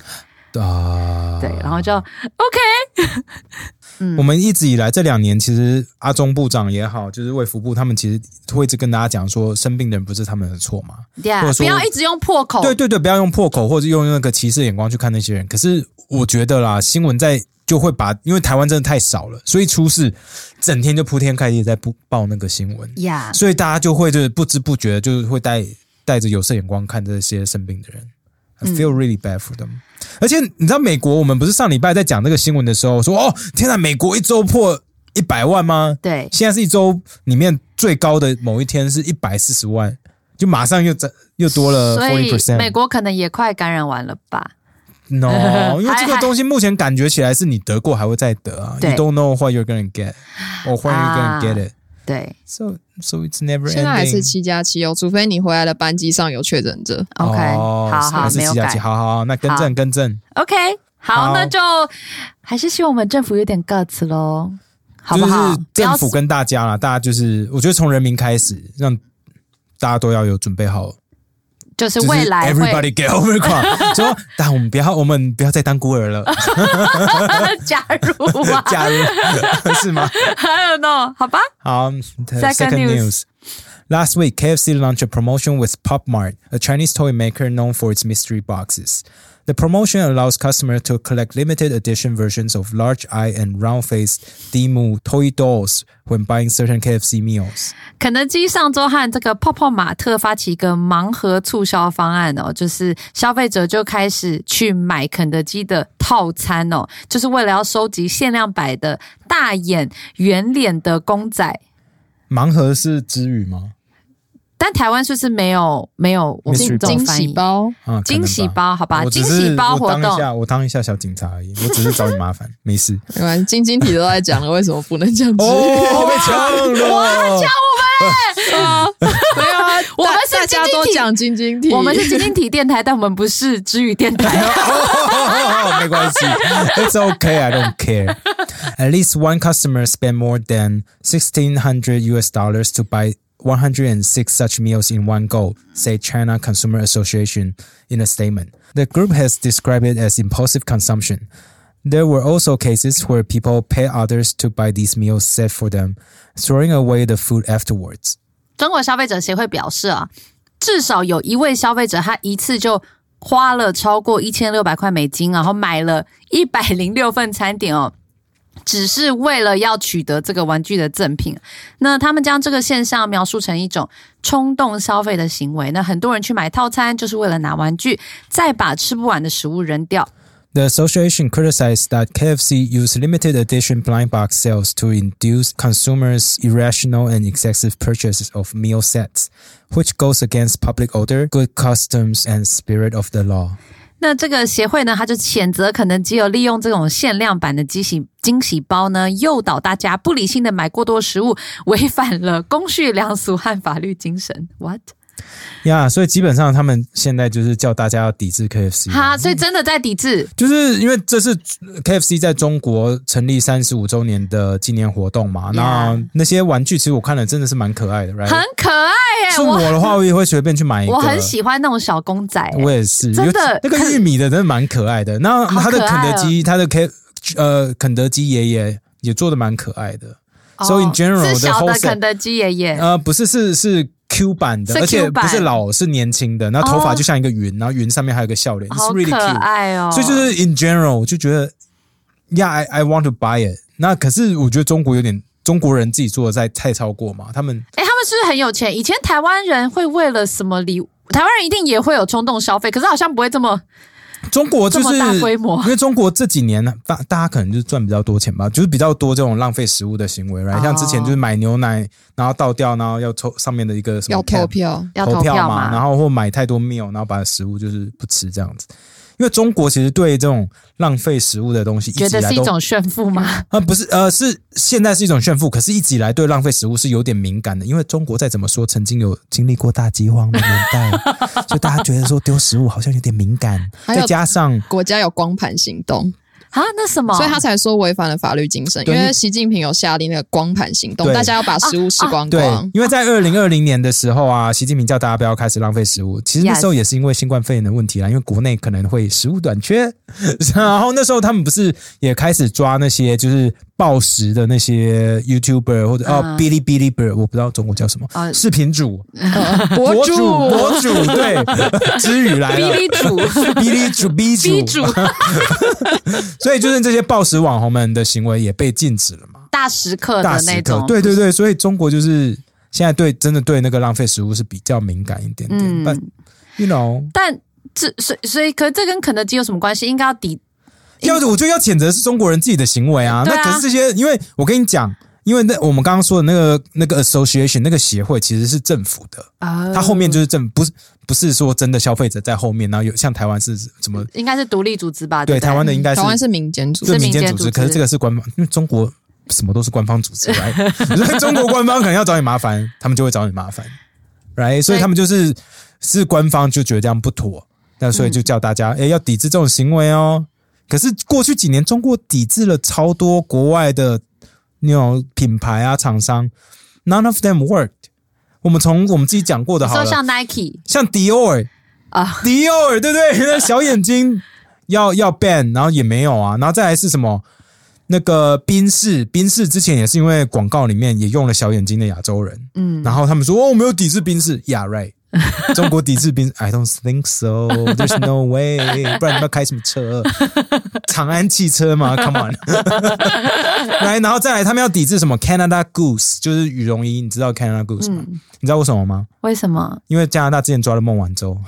啊， 对，然后就 OK 嗯。我们一直以来这两年，其实阿中部长也好，就是卫福部，他们其实会一直跟大家讲说，生病的人不是他们的错嘛， yeah, 或者说不要一直用破口， 对对对，不要用破口或者用那个歧视的眼光去看那些人。可是我觉得啦，新闻在就会把，因为台湾真的太少了，所以出事整天就铺天盖地在报那个新闻， yeah. 所以大家就会就是不知不觉就是会带带着有色眼光看这些生病的人。I feel really bad for them、嗯、而且你知道美国，我们不是上礼拜在讲这个新闻的时候说，哦天哪，美国一周破一百万吗？ 对， 现在是一周里面最高的某一天是一百四十万，就马上又又多了 百分之四十。 所以美国可能也快感染完了吧 ？No， 因为这个东西目前感觉起来是你得过还会再得啊。You don't know what you're gonna get or when you're gonna get it、啊。 对 ，so so it's never ending。 现在还是七加七哦，除非你回来的班机上有确诊者。 OK，、哦、好好， 没有改，好好好，那更正更正。 OK， 好，那就还是希望我们政府有点 guts 咯，好不好？ 就是政府跟大家啦，大家就是我觉得从人民开始，让大家都要有准备好。 就是未来会 everybody get over it 说但我们不要我们不要再当孤儿了加入啊加入是吗 I don't know 好吧好 second, second news. news Last week, K F C launched a promotion with Pop Mart, a Chinese toy maker known for its mystery boxes. The promotion allows customers to collect limited edition versions of large eye and round-faced Dimu toy dolls when buying certain K F C meals. 肯德基上周和这个泡泡玛特发起一个盲盒促销方案哦，就是消费者就开始去买肯德基的套餐哦，就是为了要收集限量版的大眼圆脸的公仔。 盲盒是支语吗？ 但台湾是不是没有没有我们这种惊喜包、 啊、 惊喜包好吧，惊喜包活动。 我当一下，我当一下小警察而已，我只是找你麻烦，没事。 没关系，晶晶体都在讲了，为什么不能讲支语？ 哦，被抢了！ 哇，抢我们！ 啊，没有啊， 我们是大家都讲晶晶体， 我们是晶晶体电台，但我们不是支语电台。 没关系 ，It's okay, I don't care. At least one customer spent more than sixteen hundred U S dollars to buy one hundred six such meals in one go, say China Consumer Association in a statement. The group has described it as impulsive consumption. There were also cases where people pay others to buy these meals set for them, throwing away the food afterwards. 中国消费者协会表示啊，至少有一位消费者他一次就花了超过一千六百块美金，然后买了一百零六份餐点哦。只是为了要取得这个玩具的赠品，那他们将这个现象描述成一种冲动消费的行为。那很多人去买套餐就是为了拿玩具，再把吃不完的食物扔掉。 The association criticized that K F C used limited edition blind box sales to induce consumers' irrational and excessive purchases of meal sets, which goes against public order, good customs, and spirit of the law. 那这个协会呢，他就谴责肯德基有利用这种限量版的惊喜惊喜包呢，诱导大家不理性的买过多食物，违反了公序良俗和法律精神。What？ 呀、yeah, 所以基本上他们现在就是叫大家要抵制 K F C。 哈，所以真的在抵制， 就是因为这是 K F C 在中国成立三十五周年的纪念活动嘛。那、yeah. 那些玩具其实我看了真的是蛮可爱的 ，right? 很可爱耶。 是我的话，我也会随便去买一个。 我很喜欢那种小公仔， 我也是， 真的那个玉米的真的蛮可爱的。那他的肯德基，他的 K 呃肯德基爷爷也做的蛮可爱的。 哦、 So in general， 是小的肯德基爷爷， 呃，不是，是是。Q 版的，而且不是老，是年轻的，然后头发就像一个云，然后云上面还有个笑脸， 好 really 可爱哦。 所以就是 in general， 我就觉得 ，Yeah, I I want to buy it。那可是我觉得中国有点中国人自己做的在太超过嘛，他们， 哎，他们是不是很有钱？以前台湾人会为了什么礼物？台湾人一定也会有冲动消费，可是好像不会这么。 中国就是大规模， 因为中国这几年大大家可能就是赚比较多钱吧，就是比较多这种浪费食物的行为 right？ 像之前就是买牛奶然后倒掉，然后要抽上面的一个什么 cap, 要投票要投票嘛， 然后或买太多 meal， 然后把食物就是不吃这样子。因为中国其实对这种浪费食物的东西一直以来都， 觉得是一种炫富吗？ 啊，不是，呃，是现在是一种炫富，可是一直以来对浪费食物是有点敏感的，因为中国再怎么说曾经有经历过大饥荒的年代，所以大家觉得说丢食物好像有点敏感，再加上国家有光盘行动。 啊，那什么？ 所以他才说违反了法律精神，因为习近平有下令那个光盘行动，大家要把食物吃光光。 对，因为在二零二零年的时候啊，习近平叫大家不要开始浪费食物。其实那时候也是因为新冠肺炎的问题啦，因为国内可能会食物短缺，然后那时候他们不是也开始抓那些就是暴食的那些 YouTuber 或者、嗯、哦哔哩哔哩 bird， 我不知道中国叫什么，呃、视频主、 呃、博主博主对，之语来了， 哔哩主哔哩主 B 主， B 主所以就是这些暴食网红们的行为也被禁止了嘛， 大食客的那种， 对对对，所以中国就是现在对真的对那个浪费食物是比较敏感一点点，嗯、但 you know， 但这所以所以，可是这跟肯德基有什么关系？应该要抵， 要我觉得要谴责是中国人自己的行为啊。啊那可是这些，因为我跟你讲。因为那我们刚刚说的那个那个 association 那个协会其实是政府的，哦、它后面就是政不是不是说真的消费者在后面，然后有像台湾是怎么？ 应该是独立组织吧？ 对，台湾的应该是台湾是民间组织， 是民间组织，可是这个是官方，因为中国什么都是官方组织来，right? 中国官方可能要找你麻烦，他们就会找你麻烦，来， right? 所以他们就是是官方就觉得这样不妥，那所以就叫大家哎、嗯、要抵制这种行为哦。可是过去几年，中国抵制了超多国外的。那种品牌啊，厂商 ，none of them worked。我们从我们自己讲过的好了， 说像 Nike， 像 Dior 啊 ，Dior 对不对？那小眼睛要要 ban， 然后也没有啊。然后再来是什么？那个宾士，宾士之前也是因为广告里面也用了小眼睛的亚洲人，嗯，然后他们说哦，我们有抵制宾士 ，Yeah right。中国抵制宾 I don't think so There's no way 不然你们要开什么车长安汽车吗 Come on 来然后再来他们要抵制什么 Canada Goose 就是羽绒衣你知道 Canada Goose 吗、嗯、你知道为什么吗为什么因为加拿大之前抓了孟晚舟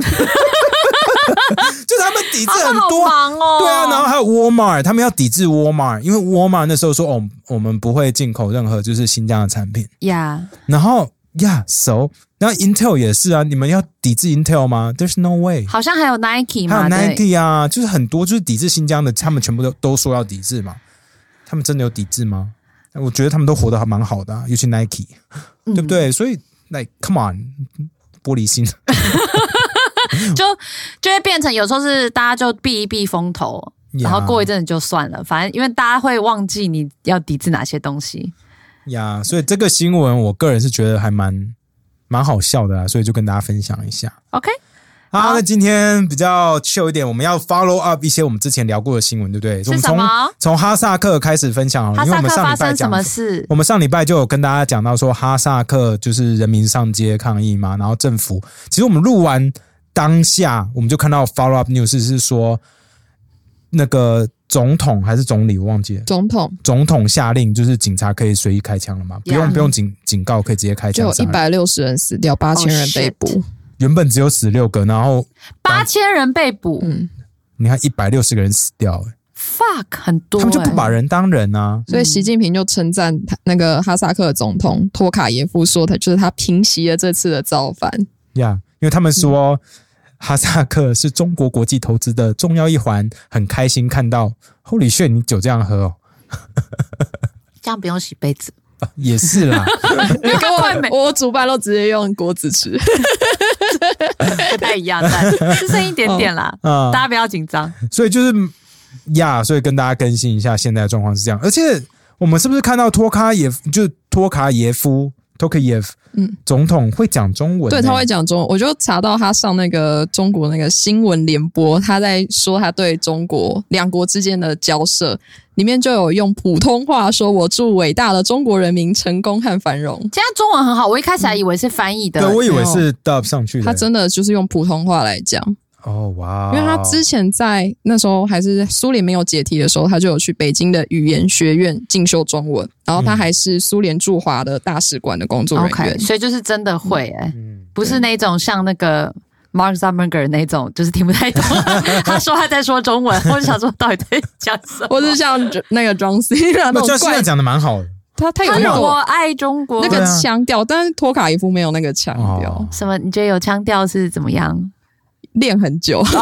就是他们抵制很多、 啊哦、 对啊然后还有 Walmart 他们要抵制 Walmart 因为 Walmart 那时候说哦我们不会进口任何就是新疆的产品 Yeah 然后Yeah, so 然后 Intel 也是啊，你们要抵制 Intel 吗 ？There's no way。 好像还有 Nike 嘛， 还有 Nike 啊，就是很多就是抵制新疆的，他们全部都都说要抵制嘛。他们真的有抵制吗？我觉得他们都活得还蛮好的、啊，尤其 Nike，、嗯、对不对？所以 like come on， 玻璃心， 就就会变成有时候是大家就避一避风头， yeah. 然后过一阵子就算了，反正因为大家会忘记你要抵制哪些东西。 呀、yeah, 所以这个新闻我个人是觉得还蛮蛮好笑的啦，所以就跟大家分享一下。 OK， 好，好那今天比较 chill 一点，我们要 follow up 一些我们之前聊过的新闻，对不对？ 是什么？ 从哈萨克开始分享好了，因为我们上礼拜讲什么事？我们上礼拜就有跟大家讲到说哈萨克就是人民上街抗议嘛，然后政府其实我们录完当下我们就看到 follow up news 是说那个总统还是总理我忘记了， 总统总统下令就是警察可以随意开枪了嘛， yeah. 不用不用警警告可以直接开枪， 就有一百六十人死掉，八千人被捕、oh, 原本只有死六个，然后八千人被捕，嗯， 你看一百六十个人死掉、欸、 fuck 很多、欸、 他们就不把人当人啊， 所以习近平就称赞那个哈萨克的总统托卡耶夫说他就是他平息了这次的造反呀、yeah, 因为他们说、嗯哈萨克是中国国际投资的重要一环，很开心看到 Holy shit 你酒这样喝哦这样不用洗杯子、 啊、也是啦跟我, 我煮饭都直接用锅子吃不太一样但是剩一点点啦、哦、大家不要紧张所以就是呀所以跟大家更新一下现在的状况是这样，而且我们是不是看到托卡耶夫就托卡耶夫托卡耶夫嗯，总统会讲中文、欸， 对，他会讲中文。我就查到他上那个中国那个新闻联播，他在说他对中国两国之间的交涉，里面就有用普通话说：“我祝伟大的中国人民成功和繁荣。” 现在中文很好，我一开始还以为是翻译的， 对，我以为是 dub 上去的， 他真的就是用普通话来讲。 哦哇！ 因为他之前在那时候还是苏联没有解体的时候，他就有去北京的语言学院进修中文，然后他还是苏联驻华的大使馆的工作人员， okay, 所以就是真的会哎、欸嗯，不是那种像那个 Mark Zuckerberg 那种，就是听不太懂。他说他在说中文，我就想说到底在讲什么？ 或是像那个 John Cena 那种怪讲的蛮好的。 他他有那种我爱中国那个腔调，但是托卡耶夫没有那个腔调、哦。 什么？你觉得有腔调是怎么样？ 练很久、哦、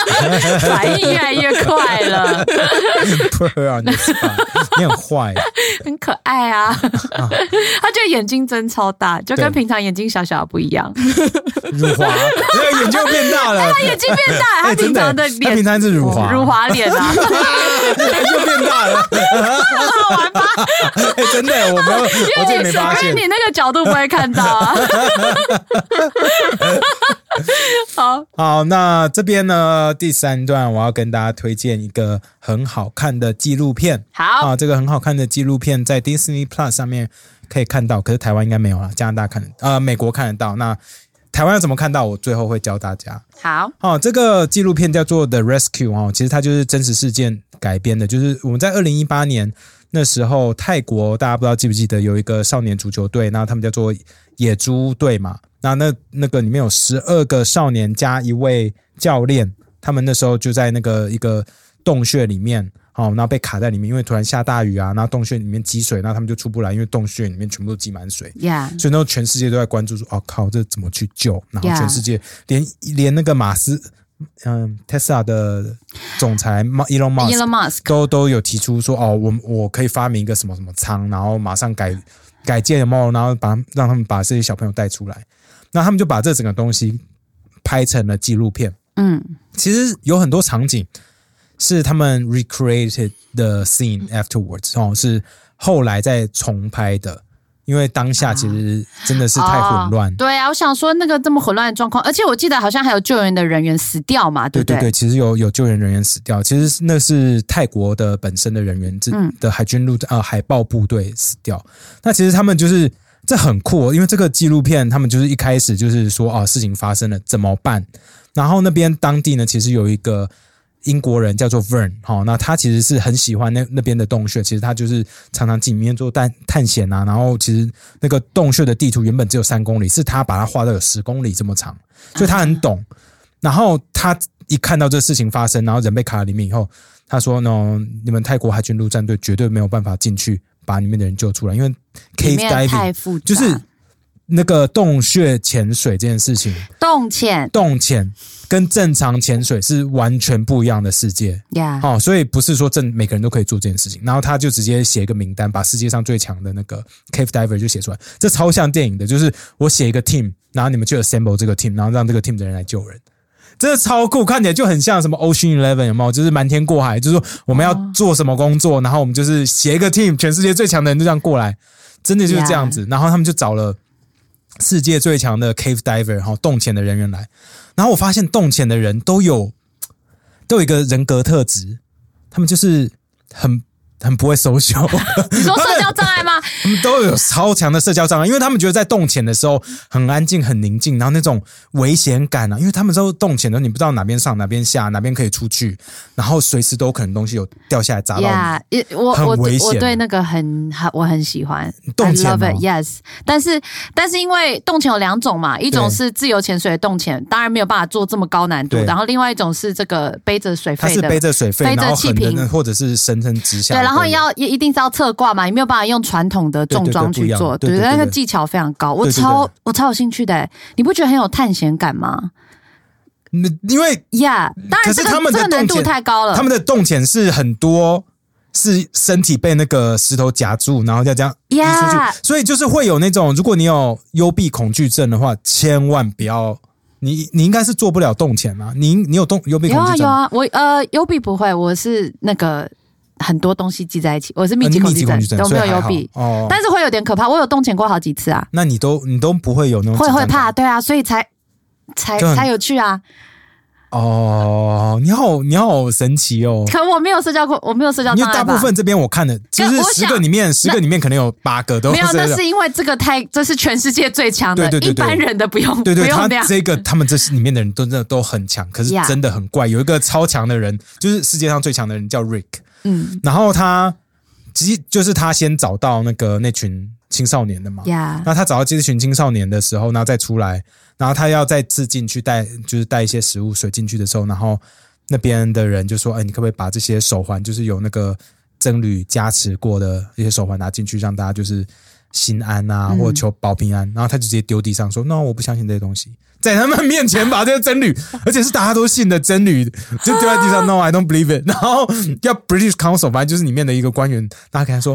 反应越来越快了你很坏很可爱啊。他觉得眼睛真超大，就跟平常眼睛小小的不一样。 辱华，那个眼睛又变大了， 他眼睛变大，他平常的脸， 他平常是辱华， 辱华脸啊， 又变大了， 很好玩吧？ 哎，真的，我没有，我真的没发现， 因为你那个角度不会看到啊。好好，那这边呢，第三段我要跟大家推荐一个很好看的纪录片。 好啊，这个很好看的纪录片在 Disney Plus 上面可以看到，可是台湾应该没有啦，加拿大看得呃美国看得到。那台湾要怎么看到？我最后会教大家。 好， 哦，这个纪录片叫做 The Rescue 哦，其实它就是真实事件改编的，就是我们在二零一八年那时候，泰国大家不知道记不记得有一个少年足球队，那他们叫做野猪队嘛。那那那个里面有十二个少年加一位教练，他们那时候就在那个一个洞穴里面，哦，然后被卡在里面，因为突然下大雨啊，然后洞穴里面积水，然后他们就出不来，因为洞穴里面全部都积满水， yeah. 所以那时候全世界都在关注说，哦靠，这怎么去救？然后全世界连连那个马斯，嗯 ，Tesla 的总裁 Elon Musk, Elon Musk 都都有提出说，哦，我我可以发明一个什么什么舱，然后马上改改建有没有，然后把让他们把这些小朋友带出来。那他们就把这整个东西拍成了纪录片。嗯，其实有很多场景是他们 recreated the scene afterwards，哦，是后来再重拍的，因为当下其实真的是太混乱。 哦、对啊，我想说那个这么混乱的状况，而且我记得好像还有救援的人员死掉嘛，对不对？ 对对对，其实有有救援人员死掉，其实那是泰国的本身的人员的海军陆呃海豹部队死掉。那其实他们就是。这很酷哦，因为这个纪录片他们就是一开始就是说啊，事情发生了怎么办？然后那边当地呢，其实有一个英国人叫做 Vern， 哦，那他其实是很喜欢那那边的洞穴，其实他就是常常进里面做探探险啊。然后其实那个洞穴的地图原本只有三公里，是他把它画到有十公里这么长，所以他很懂。然后他一看到这事情发生，然后人被卡在里面以后，他说呢，你们泰国海军陆战队绝对没有办法进去把里面的人救出来，因为 cave diving 就是那个洞穴潜水这件事情， 洞潜洞潜跟正常潜水是完全不一样的世界。 Yeah. 哦，所以不是说正每个人都可以做这件事情。然后他就直接写一个名单，把世界上最强的那个 cave diver 就写出来，这超像电影的，就是我写一个 team， 然后你们去 assemble 这个 team， 然后让这个 team 的人来救人。真的超酷，看起来就很像什么 Ocean Eleven 有没有？就是瞒天过海，就是说我们要做什么工作，然后我们就是写一个 team， 全世界最强的人就这样过来，真的就是这样子。Yeah. 然后他们就找了世界最强的 cave diver， 然后洞潜的人员来。然后我发现洞潜的人都有都有一个人格特质，他们就是很。很不会 social， 你说社交障碍吗？ 他们都有超强的社交障碍，因为他们觉得在洞潜的时候很安静、很宁静，然后那种危险感啊，因为他们都洞潜的，你不知道哪边上、哪边下、哪边可以出去，然后随时都有可能东西有掉下来砸到你， yeah, 我很危险。 我对那个很我很喜欢洞潜、哦、 I love it, yes， 但是但是因为洞潜有两种嘛，一种是自由潜水的洞潜，当然没有办法做这么高难度，然后另外一种是这个背着水肺的， 它是背着水肺， 背着气瓶， 或者是深深直下。 对，然后要一定是要侧挂嘛，你没有办法用传统的重装去做，对，那个技巧非常高，我超我超有兴趣的，你不觉得很有探险感吗？ 因为呀， yeah, 当然这个这个难度太高了， 他们的洞潜是很多是身体被那个石头夹住，然后要这样移出去， yeah. 所以就是会有那种，如果你有幽闭恐惧症的话，千万不要。你你应该是做不了洞潜吗？你你有洞幽闭恐惧症？ 有啊有啊，我呃幽闭不会，我是那个。很多东西积在一起，我是密集恐惧症，都没有幽闭、哦，但是会有点可怕。我有洞潜过好几次啊。 那你都你都不会有那种会会怕，对啊，所以才才才有趣啊。 哦，你好，你好神奇哦！ 可我没有社交过，我没有社交障碍吧。 因为大部分这边我看的，就是十个里面，十个里面可能有八个都没有。那是因为这个太，这是全世界最强的，对对对对，一般人的不用， 对对， 不用他这个他们这里面的人都真的都很强，可是真的很怪。有一个超强的人，就是世界上最强的人叫 Rick。嗯，然后他其实就是他先找到那个那群青少年的嘛， yeah. 那他找到这群青少年的时候，然后再出来，然后他要再次进去带，就是带一些食物水进去的时候，然后那边的人就说：“哎，你可不可以把这些手环，就是有那个僧侣加持过的一些手环拿进去，让大家就是心安啊，嗯、或者求保平安？”然后他就直接丢地上说：“那、no, 我不相信这些东西。”在他们面前把这些僧侣，而且是大家都信的僧侣，就丢在地上。No, I don't believe it。然后要 British Council， 反正就是里面的一个官员，大家跟他说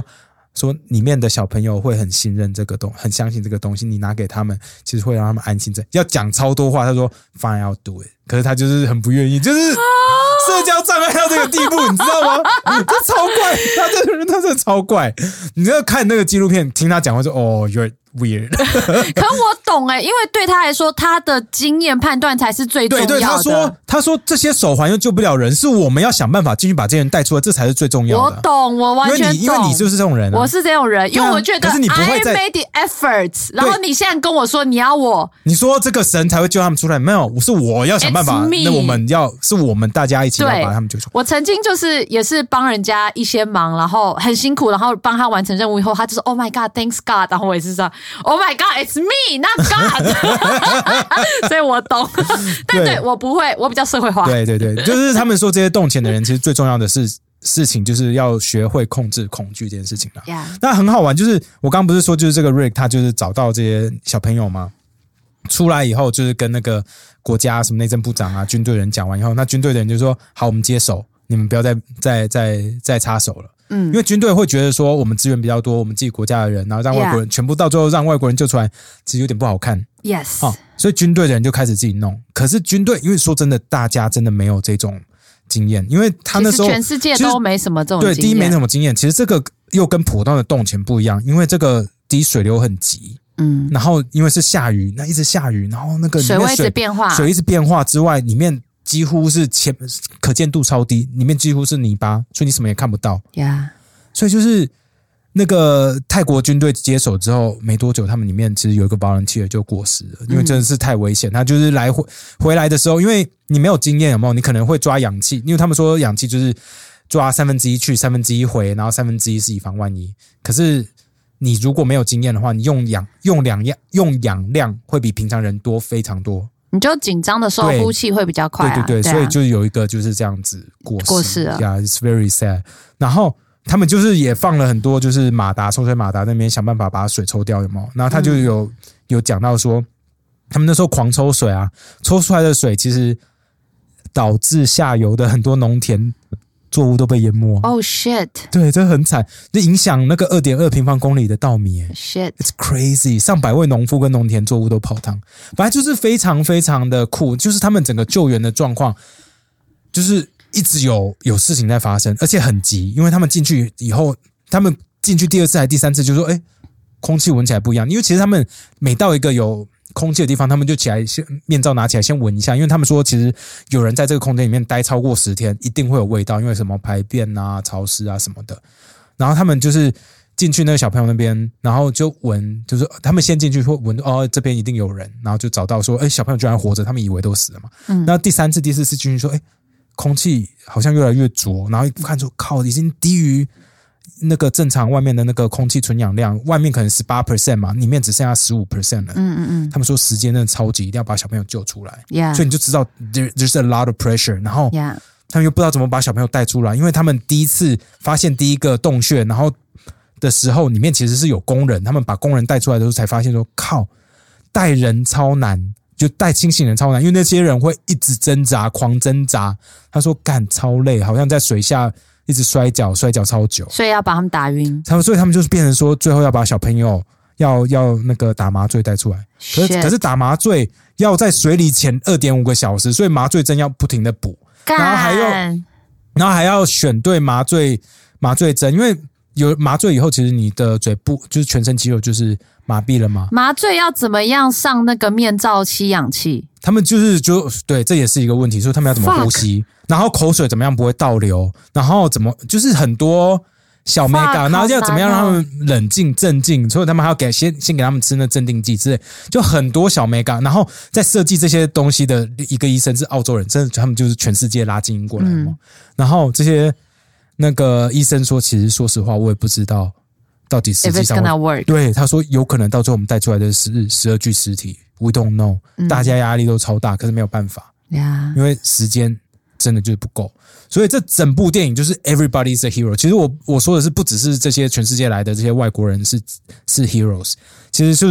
说里面的小朋友会很信任这个东，很相信这个东西，你拿给他们，其实会让他们安心。要讲超多话，他说 Fine, I'll do it， 可是他就是很不愿意，就是社交障碍到这个地步，你知道吗？这超怪，他这个人他真的超怪。你要看那个纪录片，听他讲话说哦 ，You're weird 。 可我懂哎、欸，因为对他来说，他的经验判断才是最重要的。 对对，他说他说这些手环又救不了人，是我们要想办法进去把这些人带出来，这才是最重要的。 我懂，我完全懂， 因为你因为你就是这种人、啊， 我是这种人，因为我觉得、啊、 可是你不会在 I made the efforts， 然后你现在跟我说你要我， 你说这个神才会救他们出来，没有，是我要想办法，那我们要是我们大家一起要把他们救出来。 我曾经就是也是帮人家一些忙，然后很辛苦，然后帮他完成任务以后，他就说 Oh my God, thanks God， 然后我也是这样 Oh my God.It's me, not God 。所以我懂，但对我不会，我比较社会化。 对对对，就是他们说这些动钱的人，其实最重要的是事情，就是要学会控制恐惧这件事情啦。 Yeah. 那很好玩，就是我刚刚不是说，就是这个 Rick 他就是找到这些小朋友吗？出来以后，就是跟那个国家什么内政部长啊、军队人讲完以后，那军队的人就说：“好，我们接手，你们不要再再再再插手了。”嗯，因为军队会觉得说我们资源比较多，我们自己国家的人，然后让外国人、yeah. 全部到最后让外国人救出来，其实有点不好看。 Yes， 哦，所以军队的人就开始自己弄。可是军队，因为说真的，大家真的没有这种经验，因为他那时候全世界都没什么这种经验。 对，第一没什么经验。其实这个又跟普通的动钱不一样，因为这个第一水流很急，嗯，然后因为是下雨，那一直下雨，然后那个里面水水位一直变化， 水一直变化之外，里面几乎是前可见度超低，里面几乎是泥巴，所以你什么也看不到。 呀、yeah. 所以就是那个泰国军队接手之后没多久，他们里面其实有一个volunteer就过世了，因为真的是太危险。他就是来回回来的时候，因为你没有经验，有没有？你可能会抓氧气，因为他们说氧气就是抓三分之一去，三分之一回，然后三分之一是以防万一。可是你如果没有经验的话，你用氧用两样用氧量会比平常人多非常多。 你就紧张的时候呼气会比较快、啊、 对对对， 对啊、 所以就有一个就是这样子过世过世了 Yeah, it's very sad。 然后他们就是也放了很多就是马达抽水马达那边想办法把水抽掉，有没有？然后他就有、嗯、有讲到说他们那时候狂抽水啊，抽出来的水其实导致下游的很多农田作物都被淹没。 Oh shit！ 对，这很惨，这影响那个 二点二平方公里的稻米。 Shit！ It's crazy， 上百位农夫跟农田作物都泡汤，反正就是非常非常的酷，就是他们整个救援的状况，就是一直有有事情在发生，而且很急，因为他们进去以后，他们进去第二次还是第三次，就说，哎，空气闻起来不一样，因为其实他们每到一个有空气的地方，他们就起来先面罩拿起来先闻一下，因为他们说其实有人在这个空间里面待超过十天，一定会有味道，因为什么排便啊、潮湿啊什么的。然后他们就是进去那个小朋友那边，然后就闻，就是他们先进去会闻，哦，这边一定有人，然后就找到说，哎，小朋友居然活着，他们以为都死了嘛。嗯。然后第三次、第四次进去说，哎，空气好像越来越浊，然后一看说，靠，已经低于那个正常外面的那个空气纯氧量，外面可能 百分之十八 嘛，里面只剩下 百分之十五 了。嗯嗯嗯。他们说时间真的超级，一定要把小朋友救出来。Yeah. 所以你就知道 there, there's a lot of pressure。然后他们又不知道怎么把小朋友带出来，因为他们第一次发现第一个洞穴，然后的时候里面其实是有工人，他们把工人带出来的时候才发现说，靠，带人超难。就带清醒人超难，因为那些人会一直挣扎，狂挣扎。他说干超累，好像在水下一直摔跤，摔跤超久， 所以要把他们打晕。 他们所以他们就是变成说，最后要把小朋友要要那个打麻醉带出来。可是可是打麻醉要在水里潜 二点五 个小时，所以麻醉针要不停的补，然后还要然后还要选对麻醉麻醉针，因为有麻醉以后，其实你的嘴部就是全身肌肉就是麻痹了嘛。 麻醉要怎么样上那个面罩吸氧气？ 他们就是就对，这也是一个问题，说他们要怎么呼吸， Fuck. 然后口水怎么样不会倒流，然后怎么就是很多小 mega， 然后要怎么样让他们冷静镇静，所以他们还要给先先给他们吃那镇定剂之类，就很多小 mega， 然后在设计这些东西的一个医生是澳洲人，真的他们就是全世界拉精英过来嘛、嗯，然后这些。那个医生说，其实说实话，我也不知道到底实际上会。对，他说有可能到最后我们带出来的是十二具尸体 ，we don't know、嗯。大家压力都超大，可是没有办法， yeah. 因为时间真的就是不够。所以这整部电影就是 everybody's a hero。其实我我说的是不只是这些全世界来的这些外国人是是 heroes， 其实就是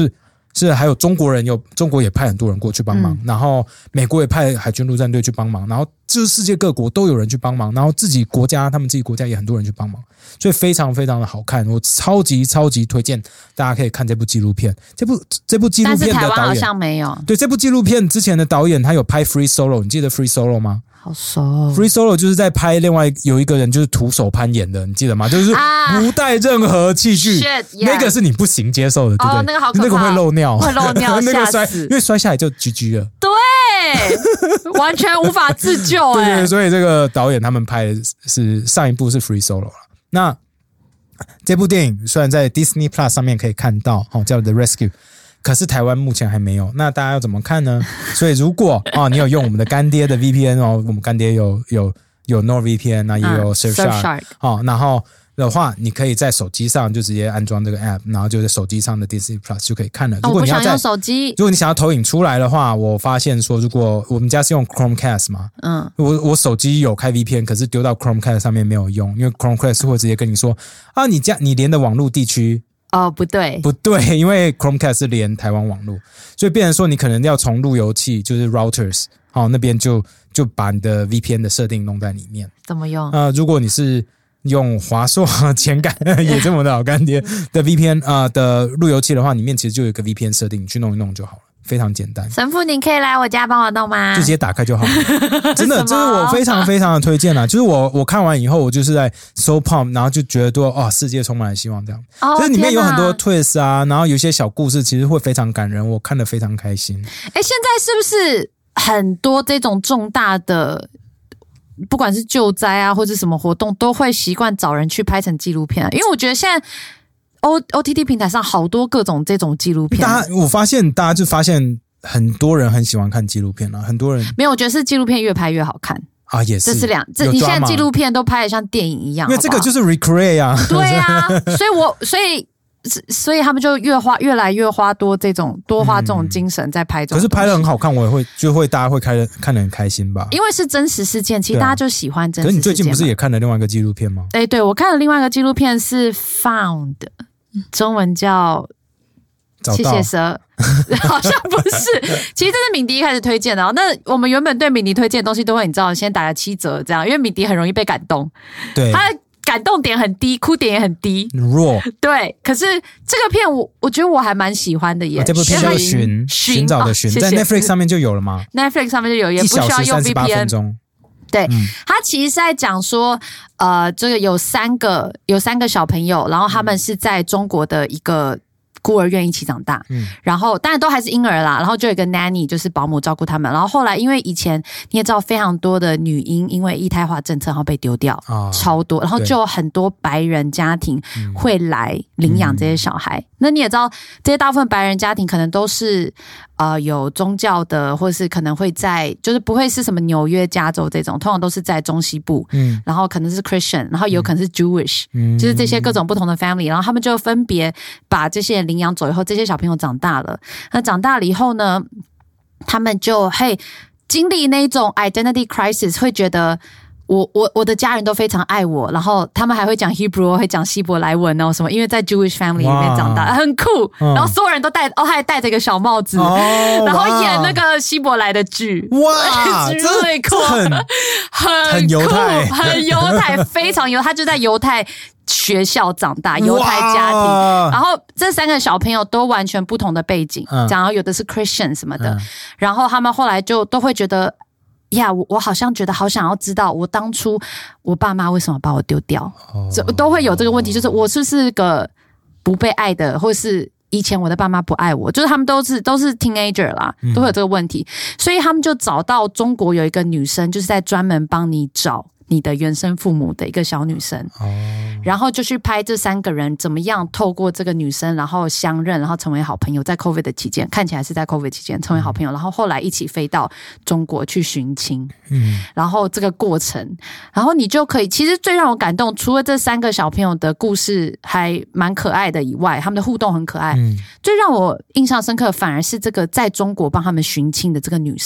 是还有中国人有中国也派很多人过去帮忙、嗯、然后美国也派海军陆战队去帮忙，然后就是世界各国都有人去帮忙，然后自己国家他们自己国家也很多人去帮忙，所以非常非常的好看，我超级超级推荐大家可以看这部纪录片。这部这部纪录片的导演，但是台湾好像没有。 对，这部纪录片之前的导演他有拍 Free Solo， 你记得 Free Solo 吗？ 好熟、哦、 Free Solo 就是在拍另外有一个人就是徒手攀岩的，你记得吗？就是不带任何器具、啊、那个是你不行接受的，对不对？哦， 那个好可怕， 那个会漏尿， 会漏尿那个摔，因为摔下来就 G G 了， 对，完全无法自救、欸、 对对，所以这个导演他们拍的是上一部是 Free Solo 了。那这部电影虽然在 Disney Plus 上面可以看到、哦、叫 The Rescue，可是台湾目前还没有，那大家要怎么看呢？所以如果、哦、你有用我们的干爹的 V P N 哦，我们干爹有有有 NordVPN， 那也有 Surfshark、嗯、哦，然后的话，你可以在手机上就直接安装这个 app， 然后就在手机上的 Disney Plus 就可以看了。如果你要在、哦、我不想用手机，如果你想要投影出来的话，我发现说，如果我们家是用 Chromecast 嘛，嗯，我我手机有开 V P N， 可是丢到 Chromecast 上面没有用，因为 Chromecast 会直接跟你说啊，你家你连的网络地区。 哦，不对， 不对，因为 Chromecast 是连台湾网络，所以变成说你可能要从路由器，就是 routers， 哦，那边就就把你的 V P N 的设定弄在里面。 怎么用？ 呃，如果你是用华硕前感也这么的好干爹的 V P N 啊、呃、的路由器的话，里面其实就有一个 V P N 设定，你去弄一弄就好了。非常简单， 神父，你可以来我家帮我弄吗？ 就直接打开就好了。真的，这是我非常非常的推荐啦。就是我我看完以后，我就是在 so pump， 然后就觉得多哦，世界充满了希望这样。哦，就是里面有很多 twist 啊，然后有一些小故事，其实会非常感人，我看得非常开心。 哎，现在是不是很多这种重大的？不管是救灾啊，或者什么活动，都会习惯找人去拍成纪录片、啊，因为我觉得现在。O O T T 平台上好多各种这种纪录片， 大家我发现大家就发现很多人很喜欢看纪录片了，很多人没有，我觉得是纪录片越拍越好看啊，也是， 这是两，这你现在纪录片都拍得像电影一样， 因为这个就是 recreate 啊， 对啊，所以我所以所以他们就越花越来越花多这种多花这种精神在拍这种、嗯， 可是拍得很好看，我也会就会大家会看得看得很开心吧， 因为是真实事件，其实大家就喜欢真实事件、啊。可是你最近不是也看了另外一个纪录片吗？ 哎，对，我看了另外一个纪录片是 Found。中文叫谢谢蛇，好像不是。其实这是敏迪一开始推荐的、哦。那我们原本对敏迪推荐的东西都会，你知道，先打个七折这样，因为敏迪很容易被感动。 对， 他的感动点很低，哭点也很低， 弱。 对，可是这个片我我觉得我还蛮喜欢的耶。 啊、这部片叫寻寻找的寻，在 Netflix 上面就有了吗 ？Netflix 上面就有，也不需要用 V P N。对、嗯，他其实是在讲说，呃，这个有三个有三个小朋友，然后他们是在中国的一个孤儿院一起长大，嗯，然后当然都还是婴儿啦，然后就有一个 nanny 就是保姆照顾他们，然后后来因为以前你也知道非常多的女婴因为一胎化政策然后被丢掉、哦、超多，然后就有很多白人家庭会来领养这些小孩、嗯、那你也知道这些大部分白人家庭可能都是呃有宗教的，或是可能会在就是不会是什么纽约加州这种，通常都是在中西部，嗯，然后可能是 Christian， 然后有可能是 Jewish，、嗯、就是这些各种不同的 family， 然后他们就分别把这些人领养走以后，这些小朋友长大了，那长大了以后呢，他们就嘿经历那种 identity crisis， 会觉得我我我的家人都非常爱我，然后他们还会讲 Hebrew， 会讲希伯来文哦什么，因为在 Jewish family 里面长大，很酷、嗯。然后所有人都戴哦，他还戴着一个小帽子、哦，然后演那个希伯来的剧， 哇， 最酷， 很很很犹太， 很犹太，非常犹太，他就在犹太学校长大，犹太家庭，然后这三个小朋友都完全不同的背景，嗯、然后有的是 Christian 什么的、嗯，然后他们后来就都会觉得。呀、yeah, 我, 我好像觉得好想要知道我当初我爸妈为什么把我丢掉、oh. 都会有这个问题，就是我是不是个不被爱的，或是以前我的爸妈不爱我，就是他们都是都是 teenager 啦，都会有这个问题、嗯、所以他们就找到中国有一个女生，就是在专门帮你找你的原生父母的一个小女生、oh. 然后就去拍这三个人怎么样透过这个女生然后相认，然后成为好朋友，在 COVID 的期间，看起来是在 COVID 期间成为好朋友、嗯、然后后来一起飞到中国去寻亲、嗯、然后这个过程，然后你就可以，其实最让我感动除了这三个小朋友的故事还蛮可爱的以外，他们的互动很可爱、嗯、最让我印象深刻反而是这个在中国帮他们寻亲的这个女生，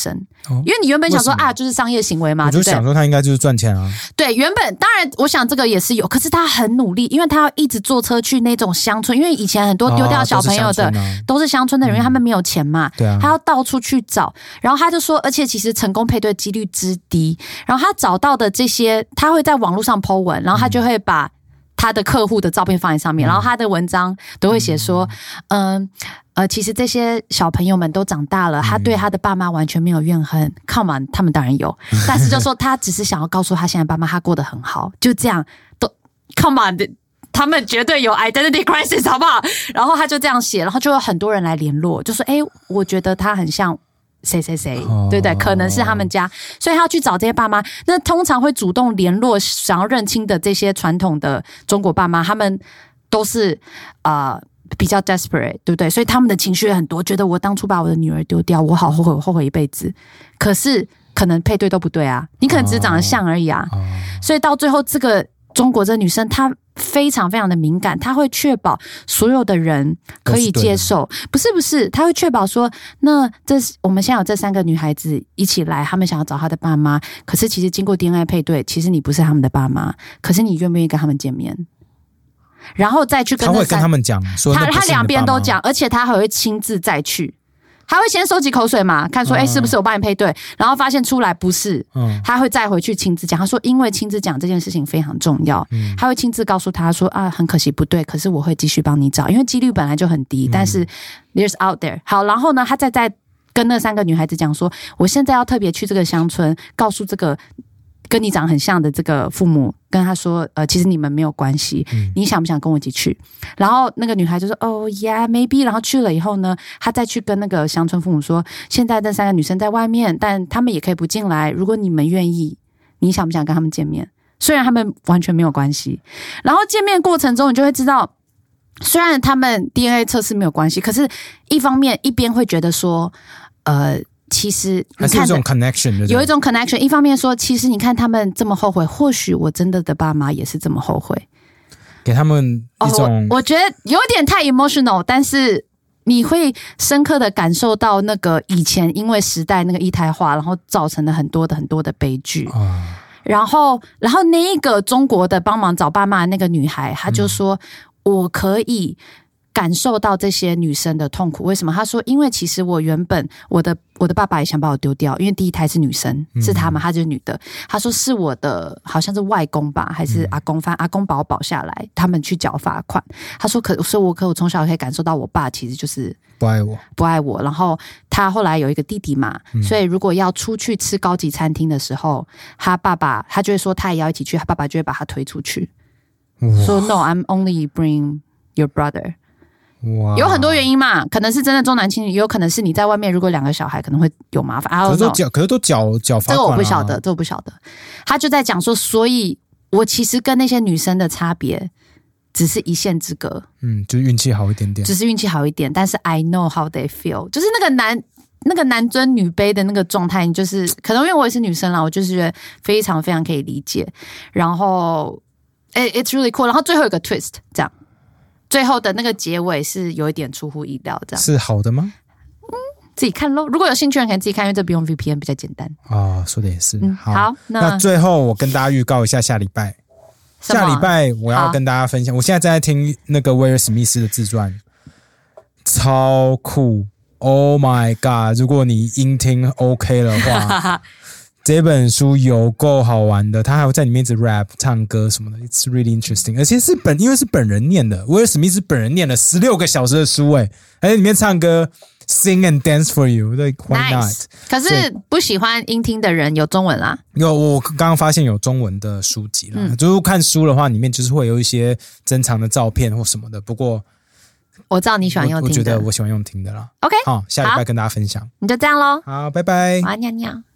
哦、因为你原本想说啊，就是商业行为嘛， 我就想说他应该就是赚钱啊。 对，原本当然我想这个也是有，可是他很努力，因为他要一直坐车去那种乡村，因为以前很多丢掉小朋友的、哦、都是乡村的人、嗯，因为他们没有钱嘛， 对啊， 他要到处去找。然后他就说，而且其实成功配对几率之低。然后他找到的这些，他会在网络上 po 文，然后他就会把他的客户的照片放在上面，嗯、然后他的文章都会写说，嗯。呃呃，其实这些小朋友们都长大了，他对他的爸妈完全没有怨恨。Come on， 他们当然有，但是就说他只是想要告诉他现在爸妈他过得很好，就这样都 Come on， 他们绝对有 identity crisis， 好不好？然后他就这样写，然后就有很多人来联络，就说：“哎，我觉得他很像谁谁谁，对不对？可能是他们家，所以他要去找这些爸妈。那通常会主动联络想要认亲的这些传统的中国爸妈，他们都是啊。呃”比较 desperate， 对不对？所以他们的情绪很多，觉得我当初把我的女儿丢掉，我好后悔，我后悔一辈子。可是可能配对都不对啊，你可能只是长得像而已啊。Oh. Oh. 所以到最后，这个中国这女生她非常非常的敏感，她会确保所有的人可以接受。不是不是，她会确保说，那这我们现在有这三个女孩子一起来，她们想要找她的爸妈，可是其实经过 D N A 配对，其实你不是他们的爸妈，可是你愿不愿意跟他们见面？然后再去跟他会跟他们讲说他他两边都讲，而且他还会亲自再去，他会先收集口水嘛，看说哎、嗯、是不是我帮你配对，然后发现出来不是，嗯，他会再回去亲自讲，他说因为亲自讲这件事情非常重要，嗯，他会亲自告诉他说啊很可惜不对，可是我会继续帮你找，因为几率本来就很低，嗯、但是 there's out there。好，然后呢，他再再跟那三个女孩子讲说，我现在要特别去这个乡村，告诉这个。跟你长很像的这个父母跟他说，呃，其实你们没有关系，嗯、你想不想跟我一起去？然后那个女孩就说，哦 ，yeah maybe。然后去了以后呢，她再去跟那个乡村父母说，现在这三个女生在外面，但他们也可以不进来。如果你们愿意，你想不想跟他们见面？虽然他们完全没有关系，然后见面过程中你就会知道，虽然他们 D N A 测试没有关系，可是一方面一边会觉得说，呃。其实还是有一种 connection， 有一种 connection。一方面说，其实你看他们这么后悔，或许我真的的爸妈也是这么后悔， 给他们一种、 哦、我, 我觉得有点太 emotional， 但是你会深刻的感受到那个以前因为时代那个一胎化，然后造成了很多的很多的悲剧。哦、然后，然后那一个中国的帮忙找爸妈的那个女孩，她就说：“嗯、我可以。”感受到这些女生的痛苦，为什么？她说，因为其实我原本我的我的爸爸也想把我丢掉，因为第一胎是女生，是她嘛，她就是女的。她说是我的，好像是外公吧，还是阿公，反正阿公把我保下来，他们去缴罚款。她说可，所以我可我从小可以感受到我爸其实就是不爱我， 不爱我。然后他后来有一个弟弟嘛，嗯、所以如果要出去吃高级餐厅的时候，他爸爸他就会说他也要一起去，他爸爸就会把他推出去，说 No, I'm only bring your brother。有很多原因嘛，可能是真的重男轻女，也有可能是你在外面，如果两个小孩可能会有麻烦。 可是都缴，可是都缴缴罚款、啊。 这个我不晓得，这个我不晓得。他就在讲说，所以我其实跟那些女生的差别只是一线之隔。 嗯，就是运气好一点点， 只是运气好一点。但是 I know how they feel， 就是那个男那个男尊女卑的那个状态，就是可能因为我也是女生啦，我就是觉得非常非常可以理解。然后 it's really cool。然后最后有个 twist， 这样。最后的那个结尾是有一点出乎意料，这样是好的吗？ 嗯，自己看咯。如果有兴趣的人可以自己看，因为这不用 V P N， 比较简单。 哦，说的也是。 嗯、好, 好那， 那最后我跟大家预告一下，下礼拜，下礼拜我要跟大家分享。我现在正在听那个威尔史密斯的自传，超酷 ！Oh my god！ 如果你音听 OK 的话。这本书有够好玩的，他还会在里面一直 rap 唱歌什么的 ，It's really interesting。而且是本因为是本人念的，威尔史密斯本人念了十六个小时的书，哎，而且里面唱歌 ，sing and dance for you，like why not？ Nice。可是不喜欢音听的人有中文啦。 有，我刚刚发现有中文的书籍啦，嗯、就是看书的话，里面就是会有一些珍藏的照片或什么的。不过我知道你喜欢用听的， 我, 我觉得我喜欢用听的啦。 OK， 好，下礼拜跟大家分享。 你就这样咯。 好，拜拜。 我要尿尿。